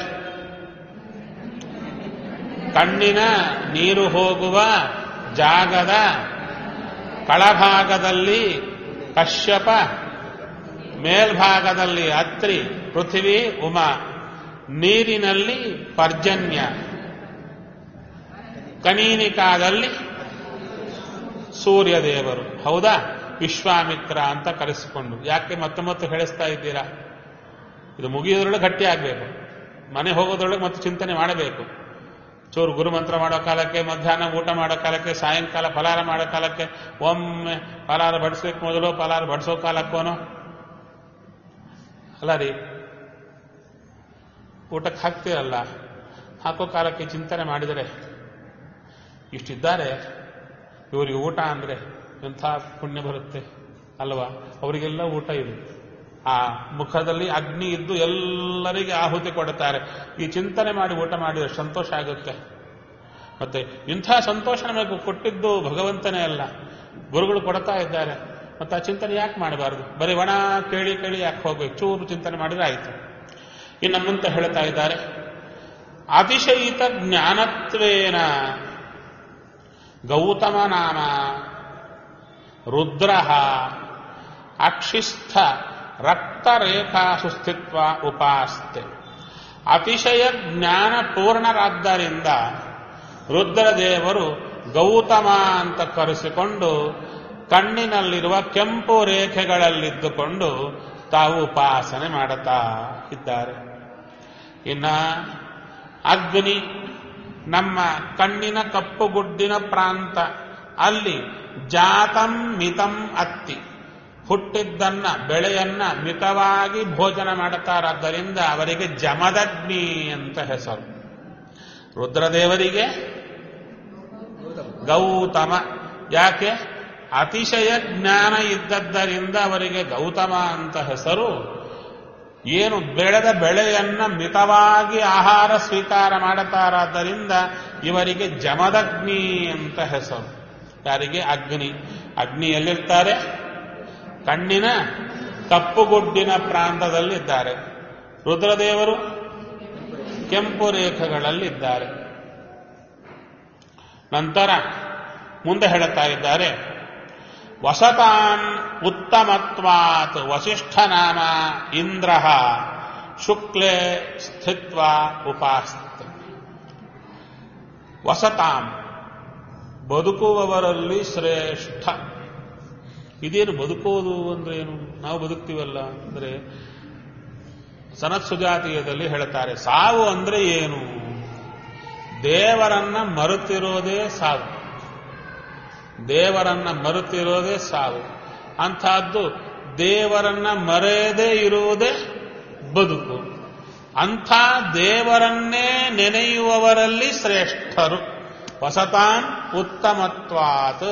ಕಣ್ಣಿನ ನೀರು ಹೋಗುವ ಜಾಗದ ಕೆಳಭಾಗದಲ್ಲಿ ಕಶ್ಯಪ, ಮೇಲ್ಭಾಗದಲ್ಲಿ ಅತ್ರಿ, ಪೃಥ್ವಿ, ಉಮಾ, ನೀರಿನಲ್ಲಿ ಪರ್ಜನ್ಯ, ಕನೀನಿಕಾದಲ್ಲಿ ಸೂರ್ಯದೇವರು. ಹೌದಾ? ವಿಶ್ವಾಮಿತ್ರ ಅಂತ ಕರೆಸಿಕೊಂಡು. ಯಾಕೆ ಮತ್ತೆ ಹೇಳಿಸ್ತಾ ಇದ್ದೀರಾ? ಇದು ಮುಗಿಯೋದ್ರೊಳಗೆ ಗಟ್ಟಿ ಆಗಬೇಕು. ಮನೆ ಹೋಗೋದ್ರೊಳಗೆ ಮತ್ತೆ ಚಿಂತನೆ ಮಾಡಬೇಕು. ಚೂರು ಗುರುಮಂತ್ರ ಮಾಡೋ ಕಾಲಕ್ಕೆ, ಮಧ್ಯಾಹ್ನ ಊಟ ಮಾಡೋ ಕಾಲಕ್ಕೆ, ಸಾಯಂಕಾಲ ಫಲಾರ ಮಾಡೋ ಕಾಲಕ್ಕೆ, ಒಮ್ಮೆ ಫಲಾರ ಬಡಿಸ್ಬೇಕು ಮೊದಲು, ಫಲಾರ ಬಡಿಸೋ ಕಾಲಕ್ಕೋನೋ ಅಲ್ಲ ರೀ, ಊಟಕ್ಕೆ ಹಾಕ್ತೀರಲ್ಲ, ಹಾಕೋ ಕಾಲಕ್ಕೆ ಚಿಂತನೆ ಮಾಡಿದರೆ ಇಷ್ಟಿದ್ದಾರೆ, ಇವರಿಗೆ ಊಟ ಅಂದರೆ ಎಂಥ ಪುಣ್ಯ ಬರುತ್ತೆ ಅಲ್ವಾ? ಅವರಿಗೆಲ್ಲ ಊಟ ಇದೆ. ಆ ಮುಖದಲ್ಲಿ ಅಗ್ನಿ ಇದ್ದು ಎಲ್ಲರಿಗೆ ಆಹುತಿ ಕೊಡುತ್ತಾರೆ. ಈ ಚಿಂತನೆ ಮಾಡಿ ಊಟ ಮಾಡಿದರೆ ಸಂತೋಷ ಆಗುತ್ತೆ. ಮತ್ತೆ ಇಂಥ ಸಂತೋಷ ನಮಗೆ ಕೊಟ್ಟಿದ್ದು ಭಗವಂತನೇ ಅಲ್ಲ, ಗುರುಗಳು ಕೊಡ್ತಾ ಇದ್ದಾರೆ. ಮತ್ತೆ ಆ ಚಿಂತನೆ ಯಾಕೆ ಮಾಡಬಾರದು? ಬರೀ ಒಣ ಕೇಳಿ ಯಾಕೆ ಹೋಗ್ಬೇಕು? ಚೂರು ಚಿಂತನೆ ಮಾಡಿದ್ರೆ ಆಯಿತು. ಇನ್ನು ಮುಂದೆ ಹೇಳ್ತಾ ಇದ್ದಾರೆ, ಅತಿಶಯಿತ ಜ್ಞಾನತ್ವೇನ ಗೌತಮ ನಾಮ ರುದ್ರ ಅಕ್ಷಿಸ್ಥ ರಕ್ತರೇಖಾಸು ಸ್ಥಿತ್ವ ಉಪಾಸ್ತೆ. ಅತಿಶಯ ಜ್ಞಾನ ಪೂರ್ಣರಾದ್ದರಿಂದ ರುದ್ರದೇವರು ಗೌತಮ ಅಂತ ಕರೆಸಿಕೊಂಡು ಕಣ್ಣಿನಲ್ಲಿರುವ ಕೆಂಪು ರೇಖೆಗಳಲ್ಲಿದ್ದುಕೊಂಡು ತಾವು ಉಪಾಸನೆ ಮಾಡುತ್ತಾ ಇದ್ದಾರೆ. ಇನ್ನ ಅಗ್ನಿ ನಮ್ಮ ಕಣ್ಣಿನ ಕಪ್ಪುಗುಡ್ಡಿನ ಪ್ರಾಂತ, ಅಲ್ಲಿ ಜಾತಂ ಮಿತಂ ಅತ್ತಿ, ಹುಟ್ಟಿದ್ದನ್ನ ಬೆಳೆಯನ್ನ ಮಿತವಾಗಿ ಭೋಜನ ಮಾಡುತ್ತಾರಾದ್ದರಿಂದ ಅವರಿಗೆ ಜಮದಗ್ನಿ ಅಂತ ಹೆಸರು. ರುದ್ರದೇವರಿಗೆ ಗೌತಮ. ಯಾಕೆ? ಅತಿಶಯ ಜ್ಞಾನ ಇದ್ದದ್ದರಿಂದ ಅವರಿಗೆ ಗೌತಮ ಅಂತ ಹೆಸರು. ಏನು ಬೆಳೆದ ಬೆಳೆಯನ್ನ ಮಿತವಾಗಿ ಆಹಾರ ಸ್ವೀಕಾರ ಮಾಡುತ್ತಾರಾದ್ದರಿಂದ ಇವರಿಗೆ ಜಮದಗ್ನಿ ಅಂತ ಹೆಸರು. ಯಾರಿಗೆ? ಅಗ್ನಿ. ಅಗ್ನಿ ಎಲ್ಲಿರ್ತಾರೆ? ಕಣ್ಣಿನ ಕಪ್ಪುಗುಡ್ಡಿನ ಪ್ರಾಂತದಲ್ಲಿದ್ದಾರೆ. ರುದ್ರದೇವರು ಕೆಂಪು ರೇಖೆಗಳಲ್ಲಿದ್ದಾರೆ. ನಂತರ ಮುಂದೆ ಹೇಳುತ್ತಾ ಇದ್ದಾರೆ, ವಸತಾನ್ ಉತ್ತಮತ್ವಾತ್ ವಸಿಷ್ಠ ನಾಮ ಇಂದ್ರ ಶುಕ್ಲೇ ಸ್ಥಿತ್ವಾ ಉಪಾಸ್ತೆ. ವಸತಾಂ ಬದುಕುವವರಲ್ಲಿ ಶ್ರೇಷ್ಠ. ಇದೇನು ಬದುಕೋದು ಅಂದ್ರೆ ಏನು? ನಾವು ಬದುಕ್ತೀವಲ್ಲ ಅಂದ್ರೆ ಸನತ್ ಸುಜಾತೀಯದಲ್ಲಿ ಹೇಳ್ತಾರೆ, ಸಾವು ಅಂದ್ರೆ ಏನು? ದೇವರನ್ನ ಮರೆತಿರೋದೇ ಸಾವು. ದೇವರನ್ನ ಮರೆತಿರೋದೇ ಸಾವು. ಅಂಥದ್ದು ದೇವರನ್ನ ಮರೆಯದೇ ಇರುವುದೇ ಬದುಕು. ಅಂಥ ದೇವರನ್ನೇ ನೆನೆಯುವವರಲ್ಲಿ ಶ್ರೇಷ್ಠರು. ವಸತಾನ್ ಉತ್ತಮತ್ವಾತ್.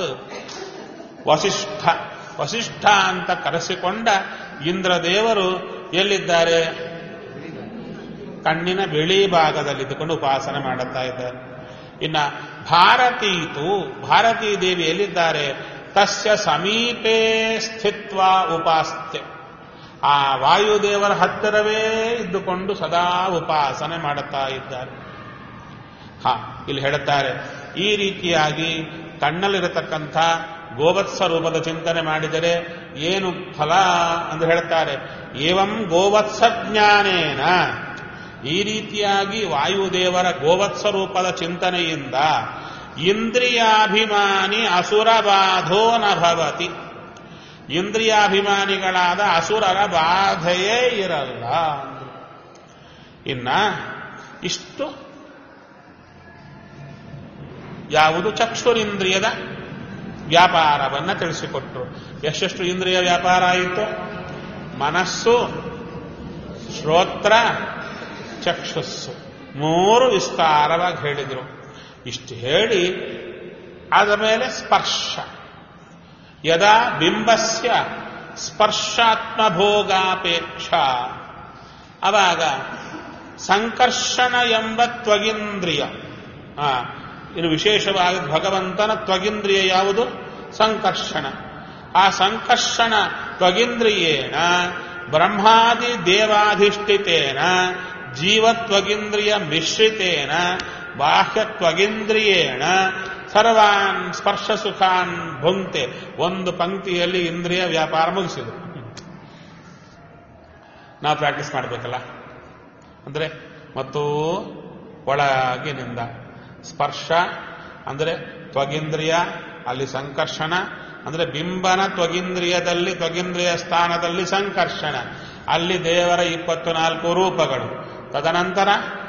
ವಸಿಷ್ಠ ಅಂತ ಕರೆಸಿಕೊಂಡ ಇಂದ್ರದೇವರು ಎಲ್ಲಿದ್ದಾರೆ? ಕಣ್ಣಿನ ಬಿಳಿ ಭಾಗದಲ್ಲಿ ಇದ್ದುಕೊಂಡು ಉಪಾಸನೆ ಮಾಡುತ್ತಾ ಇದ್ದಾರೆ. ಇನ್ನ ಭಾರತೀ ದೇವಿ ಎಲ್ಲಿದ್ದಾರೆ? ತಸ್ಯ ಸಮೀಪೇ ಸ್ಥಿತ್ವ ಉಪಾಸ್ತೆ. ಆ ವಾಯುದೇವರ ಹತ್ತಿರವೇ ಇದ್ದುಕೊಂಡು ಸದಾ ಉಪಾಸನೆ ಮಾಡುತ್ತಾ ಇದ್ದಾರೆ. ಇಲ್ಲಿ ಹೇಳುತ್ತಾರೆ, ಈ ರೀತಿಯಾಗಿ ಕಣ್ಣಲ್ಲಿರತಕ್ಕಂಥ ಗೋವತ್ಸ ರೂಪದ ಚಿಂತನೆ ಮಾಡಿದರೆ ಏನು ಫಲ ಎಂದು ಹೇಳ್ತಾರೆ. ಏವಂ ಗೋವತ್ಸ ಜ್ಞಾನೇನ, ಈ ರೀತಿಯಾಗಿ ವಾಯುದೇವರ ಗೋವತ್ಸ ರೂಪದ ಚಿಂತನೆಯಿಂದ ಇಂದ್ರಿಯಾಭಿಮಾನಿ ಅಸುರಬಾಧೋ ನ ಭವತಿ. ಇಂದ್ರಿಯಾಭಿಮಾನಿಗಳಾದ ಅಸುರರ ಬಾಧೆಯೇ ಇರಲ್ಲ. ಇನ್ನ ಇಷ್ಟು ಯಾವುದು ಚಕ್ಷುರಿಂದ್ರಿಯದ ವ್ಯಾಪಾರವನ್ನ ತಿಳಿಸಿಕೊಟ್ರು. ಎಷ್ಟೆಷ್ಟು ಇಂದ್ರಿಯ ವ್ಯಾಪಾರ ಆಯಿತು? ಮನಸ್ಸು, ಶ್ರೋತ್ರ, ಚಕ್ಷುಸ್ಸು, 3 ವಿಸ್ತಾರವಾಗಿ ಹೇಳಿದರು. ಇಷ್ಟು ಹೇಳಿ ಆದ ಮೇಲೆ ಸ್ಪರ್ಶ. ಯದಾ ಬಿಂಬಸ್ಯ ಸ್ಪರ್ಶಾತ್ಮಭೋಗಾಪೇಕ್ಷ, ಅವಾಗ ಸಂಕರ್ಷಣ ಎಂಬ ತ್ವಗಿಂದ್ರಿಯ. ಇನ್ನು ವಿಶೇಷವಾಗಿ ಭಗವಂತನ ತ್ವಗಿಂದ್ರಿಯ ಯಾವುದು? ಸಂಕರ್ಷಣ. ಆ ಸಂಕರ್ಷಣ ತ್ವಗಿಂದ್ರಿಯೇನ ಬ್ರಹ್ಮಾದಿ ದೇವಾಧಿಷ್ಠಿತೇನ ಜೀವತ್ವಗಿಂದ್ರಿಯ ಮಿಶ್ರಿತೇನ ಬಾಹ್ಯತ್ವಗಿಂದ್ರಿಯೇಣ ಸರ್ವಾನ್ ಸ್ಪರ್ಶ ಸುಖಾನ್ ಭುಂಕ್ತೆ. ಒಂದು ಪಂಕ್ತಿಯಲ್ಲಿ ಇಂದ್ರಿಯ ವ್ಯಾಪಾರ ಮುಗಿಸಿದ್ರು. ನಾವು ಪ್ರಾಕ್ಟೀಸ್ ಮಾಡಬೇಕಲ್ಲ. ಅಂದ್ರೆ ಮತ್ತು ಒಳಗಿನಿಂದ ಸ್ಪರ್ಶ ಅಂದ್ರೆ ತ್ವಗಿಂದ್ರಿಯ, ಅಲ್ಲಿ ಸಂಕರ್ಷಣ ಅಂದ್ರೆ ಬಿಂಬನ ತ್ವಗಿಂದ್ರಿಯದಲ್ಲಿ, ತ್ವಗಿಂದ್ರಿಯ ಸ್ಥಾನದಲ್ಲಿ ಸಂಕರ್ಷಣ, ಅಲ್ಲಿ ದೇವರ 24 ರೂಪಗಳು. ತದನಂತರ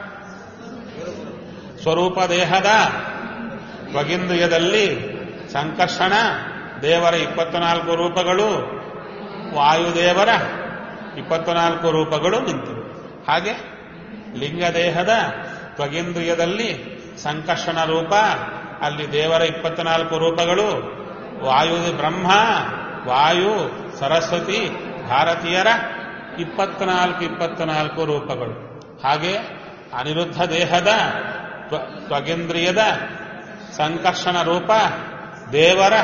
ಸ್ವರೂಪ ದೇಹದ ತ್ವಗಿಂದ್ರಿಯದಲ್ಲಿ ಸಂಕರ್ಷಣ, ದೇವರ 24 ರೂಪಗಳು, ವಾಯುದೇವರ 24 ರೂಪಗಳು ನಿಂತು. ಹಾಗೆ ಲಿಂಗದೇಹದ ತ್ವಗಿಂದ್ರಿಯದಲ್ಲಿ ಸಂಕರ್ಷಣ ರೂಪ, ಅಲ್ಲಿ ದೇವರ 24 ರೂಪಗಳು, ವಾಯು ಬ್ರಹ್ಮ, ವಾಯು, ಸರಸ್ವತಿ, ಭಾರತೀಯರ 24 ರೂಪಗಳು. ಹಾಗೆ ಅನಿರುದ್ಧ ದೇಹದ ತ್ವಗಿಂದ್ರಿಯದ ಸಂಕರ್ಷಣ ರೂಪ, ದೇವರ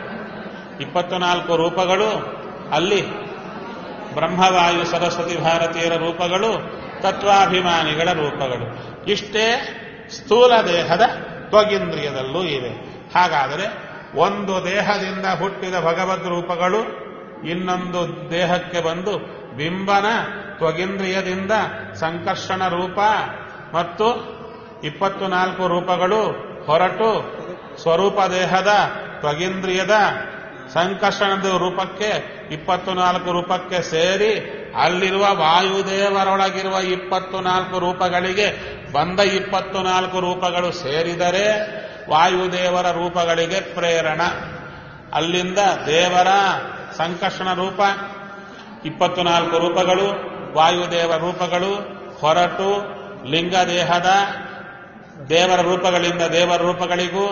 24 ರೂಪಗಳು, ಅಲ್ಲಿ ಬ್ರಹ್ಮವಾಯು ಸರಸ್ವತಿ ಭಾರತೀಯರ ರೂಪಗಳು, ತತ್ವಾಭಿಮಾನಿಗಳ ರೂಪಗಳು. ಇಷ್ಟೇ ಸ್ಥೂಲ ದೇಹದ ತ್ವಗಿಂದ್ರಿಯದಲ್ಲೂ ಇವೆ. ಹಾಗಾದರೆ ಒಂದು ದೇಹದಿಂದ ಹುಟ್ಟಿದ ಭಗವದ್ ರೂಪಗಳು ಇನ್ನೊಂದು ದೇಹಕ್ಕೆ ಬಂದು ಬಿಂಬನ ತ್ವಗಿಂದ್ರಿಯದಿಂದ ಸಂಕರ್ಷಣ ರೂಪ ಮತ್ತು 24 ರೂಪಗಳು ಹೊರಟು ಸ್ವರೂಪ ದೇಹದ ತ್ವಗಿಂದ್ರಿಯದ ಸಂಕರ್ಷಣದ ರೂಪಕ್ಕೆ 24 ರೂಪಕ್ಕೆ ಸೇರಿ ಅಲ್ಲಿರುವ ವಾಯುದೇವರೊಳಗಿರುವ 24 ರೂಪಗಳಿಗೆ ಬಂದ 24 ರೂಪಗಳು ಸೇರಿದರೆ ವಾಯುದೇವರ ರೂಪಗಳಿಗೆ ಪ್ರೇರಣ. ಅಲ್ಲಿಂದ ದೇವರ ಸಂಕರ್ಷಣ ರೂಪ 24 ರೂಪಗಳು, ವಾಯುದೇವ ರೂಪಗಳು ಹೊರಟು ಲಿಂಗದೇಹದ ದೇವರ ರೂಪಗಳಿಂದ ದೇವರ ರೂಪಗಳಿಗೂ,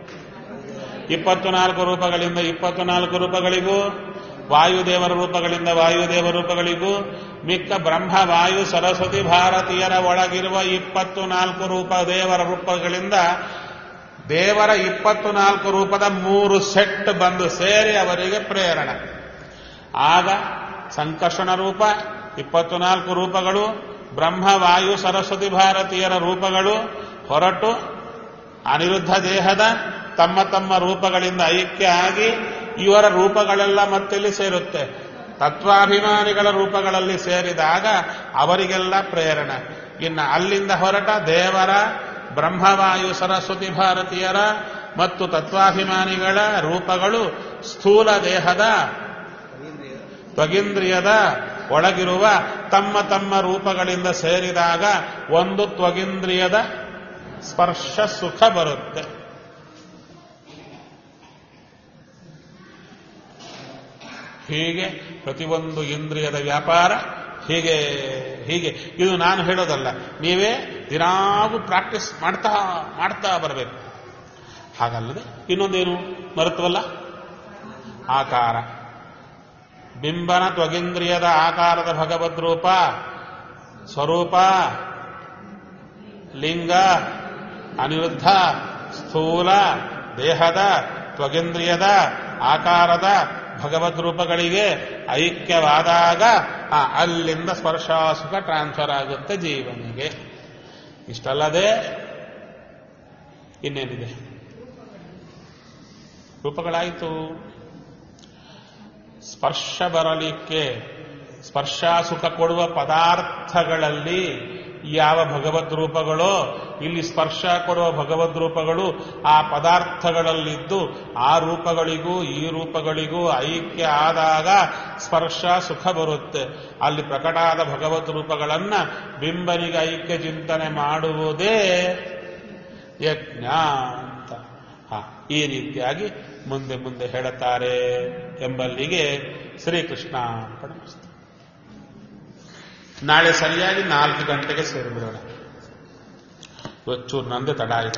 24 ರೂಪಗಳಿಂದ 24 ರೂಪಗಳಿಗೂ, ವಾಯುದೇವರ ರೂಪಗಳಿಂದ ವಾಯುದೇವ ರೂಪಗಳಿಗೂ, ಮಿಕ್ಕ ಬ್ರಹ್ಮ ವಾಯು ಸರಸ್ವತಿ ಭಾರತೀಯರ ಒಳಗಿರುವ 24 ರೂಪ ದೇವರ ರೂಪಗಳಿಂದ ದೇವರ 24 ರೂಪದ 3 ಸೆಟ್ ಬಂದು ಸೇರಿ ಅವರಿಗೆ ಪ್ರೇರಣ. ಆಗ ಸಂಕರ್ಷಣ ರೂಪ 24 ರೂಪಗಳು, ಬ್ರಹ್ಮ ವಾಯು ಸರಸ್ವತಿ ಭಾರತೀಯರ ರೂಪಗಳು ಹೊರಟು ಅನಿರುದ್ಧ ದೇಹದ ತಮ್ಮ ತಮ್ಮ ರೂಪಗಳಿಂದ ಐಕ್ಯ ಆಗಿ ಇವರ ರೂಪಗಳೆಲ್ಲ ಮತ್ತೆಲ್ಲಿ ಸೇರುತ್ತೆ? ತತ್ವಾಭಿಮಾನಿಗಳ ರೂಪಗಳಲ್ಲಿ ಸೇರಿದಾಗ ಅವರಿಗೆಲ್ಲ ಪ್ರೇರಣೆ. ಇನ್ನು ಅಲ್ಲಿಂದ ಹೊರಟ ದೇವರ ಬ್ರಹ್ಮವಾಯು ಸರಸ್ವತಿ ಭಾರತೀಯರ ಮತ್ತು ತತ್ವಾಭಿಮಾನಿಗಳ ರೂಪಗಳು ಸ್ಥೂಲ ದೇಹದ ತ್ವಗೀಂದ್ರಿಯದ ಒಳಗಿರುವ ತಮ್ಮ ತಮ್ಮ ರೂಪಗಳಿಂದ ಸೇರಿದಾಗ ಒಂದು ತ್ವಗೀಂದ್ರಿಯದ ಸ್ಪರ್ಶ ಸುಖ ಬರುತ್ತೆ. ಹೀಗೆ ಪ್ರತಿಯೊಂದು ಇಂದ್ರಿಯದ ವ್ಯಾಪಾರ ಹೀಗೆ ಹೀಗೆ. ಇದು ನಾನು ಹೇಳೋದಲ್ಲ, ನೀವೇ ದಿನಾಗೂ ಪ್ರಾಕ್ಟೀಸ್ ಮಾಡ್ತಾ ಮಾಡ್ತಾ ಬರಬೇಕು. ಹಾಗಲ್ಲದೆ ಇನ್ನೊಂದೇನು ಮರುತ್ವಲ್ಲ, ಆಕಾರ. ಬಿಂಬನ ತ್ವಗೀಂದ್ರಿಯದ ಆಕಾರದ ಭಗವದ್ರೂಪ ಸ್ವರೂಪ ಲಿಂಗ ಅನಿರುದ್ಧ ಸ್ಥೂಲ ದೇಹದ ತ್ವಗೇಂದ್ರಿಯದ ಆಕಾರದ ಭಗವದ್ರೂಪಗಳಿಗೆ ಐಕ್ಯವಾದಾಗ ಅಲ್ಲಿಂದ ಸ್ಪರ್ಶಾಸುಖ ಟ್ರಾನ್ಸ್ಫರ್ ಆಗುತ್ತೆ ಜೀವನಿಗೆ. ಇಷ್ಟಲ್ಲದೆ ಇನ್ನೇನಿದೆ? ರೂಪಗಳಾಯಿತು. ಸ್ಪರ್ಶ ಬರಲಿಕ್ಕೆ ಸ್ಪರ್ಶಾಸುಖ ಕೊಡುವ ಪದಾರ್ಥಗಳಲ್ಲಿ ಯಾವ ಭಗವದ್ ರೂಪಗಳೋ ಇಲ್ಲಿ ಸ್ಪರ್ಶ ಕೊಡುವ ಭಗವದ್ ರೂಪಗಳು ಆ ಪದಾರ್ಥಗಳಲ್ಲಿದ್ದು ಆ ರೂಪಗಳಿಗೂ ಈ ರೂಪಗಳಿಗೂ ಐಕ್ಯ ಆದಾಗ ಸ್ಪರ್ಶ ಸುಖ ಬರುತ್ತೆ. ಅಲ್ಲಿ ಪ್ರಕಟ ಆದ ಭಗವದ್ ರೂಪಗಳನ್ನ ಬಿಂಬನಿಗೆ ಐಕ್ಯ ಚಿಂತನೆ ಮಾಡುವುದೇ ಯಜ್ಞ ಅಂತ. ಈ ರೀತಿಯಾಗಿ ಮುಂದೆ ಮುಂದೆ ಹೇಳುತ್ತಾರೆ ಎಂಬಲ್ಲಿಗೆ ಶ್ರೀಕೃಷ್ಣ ಪರಮಸ್ತು. ನಾಳೆ ಸರಿಯಾಗಿ 4 ಗಂಟೆಗೆ ಸೇರಿಬಿಡೋಣ. ಇವತ್ತು ನಂದೇ ತಡ ಆಯಿತು.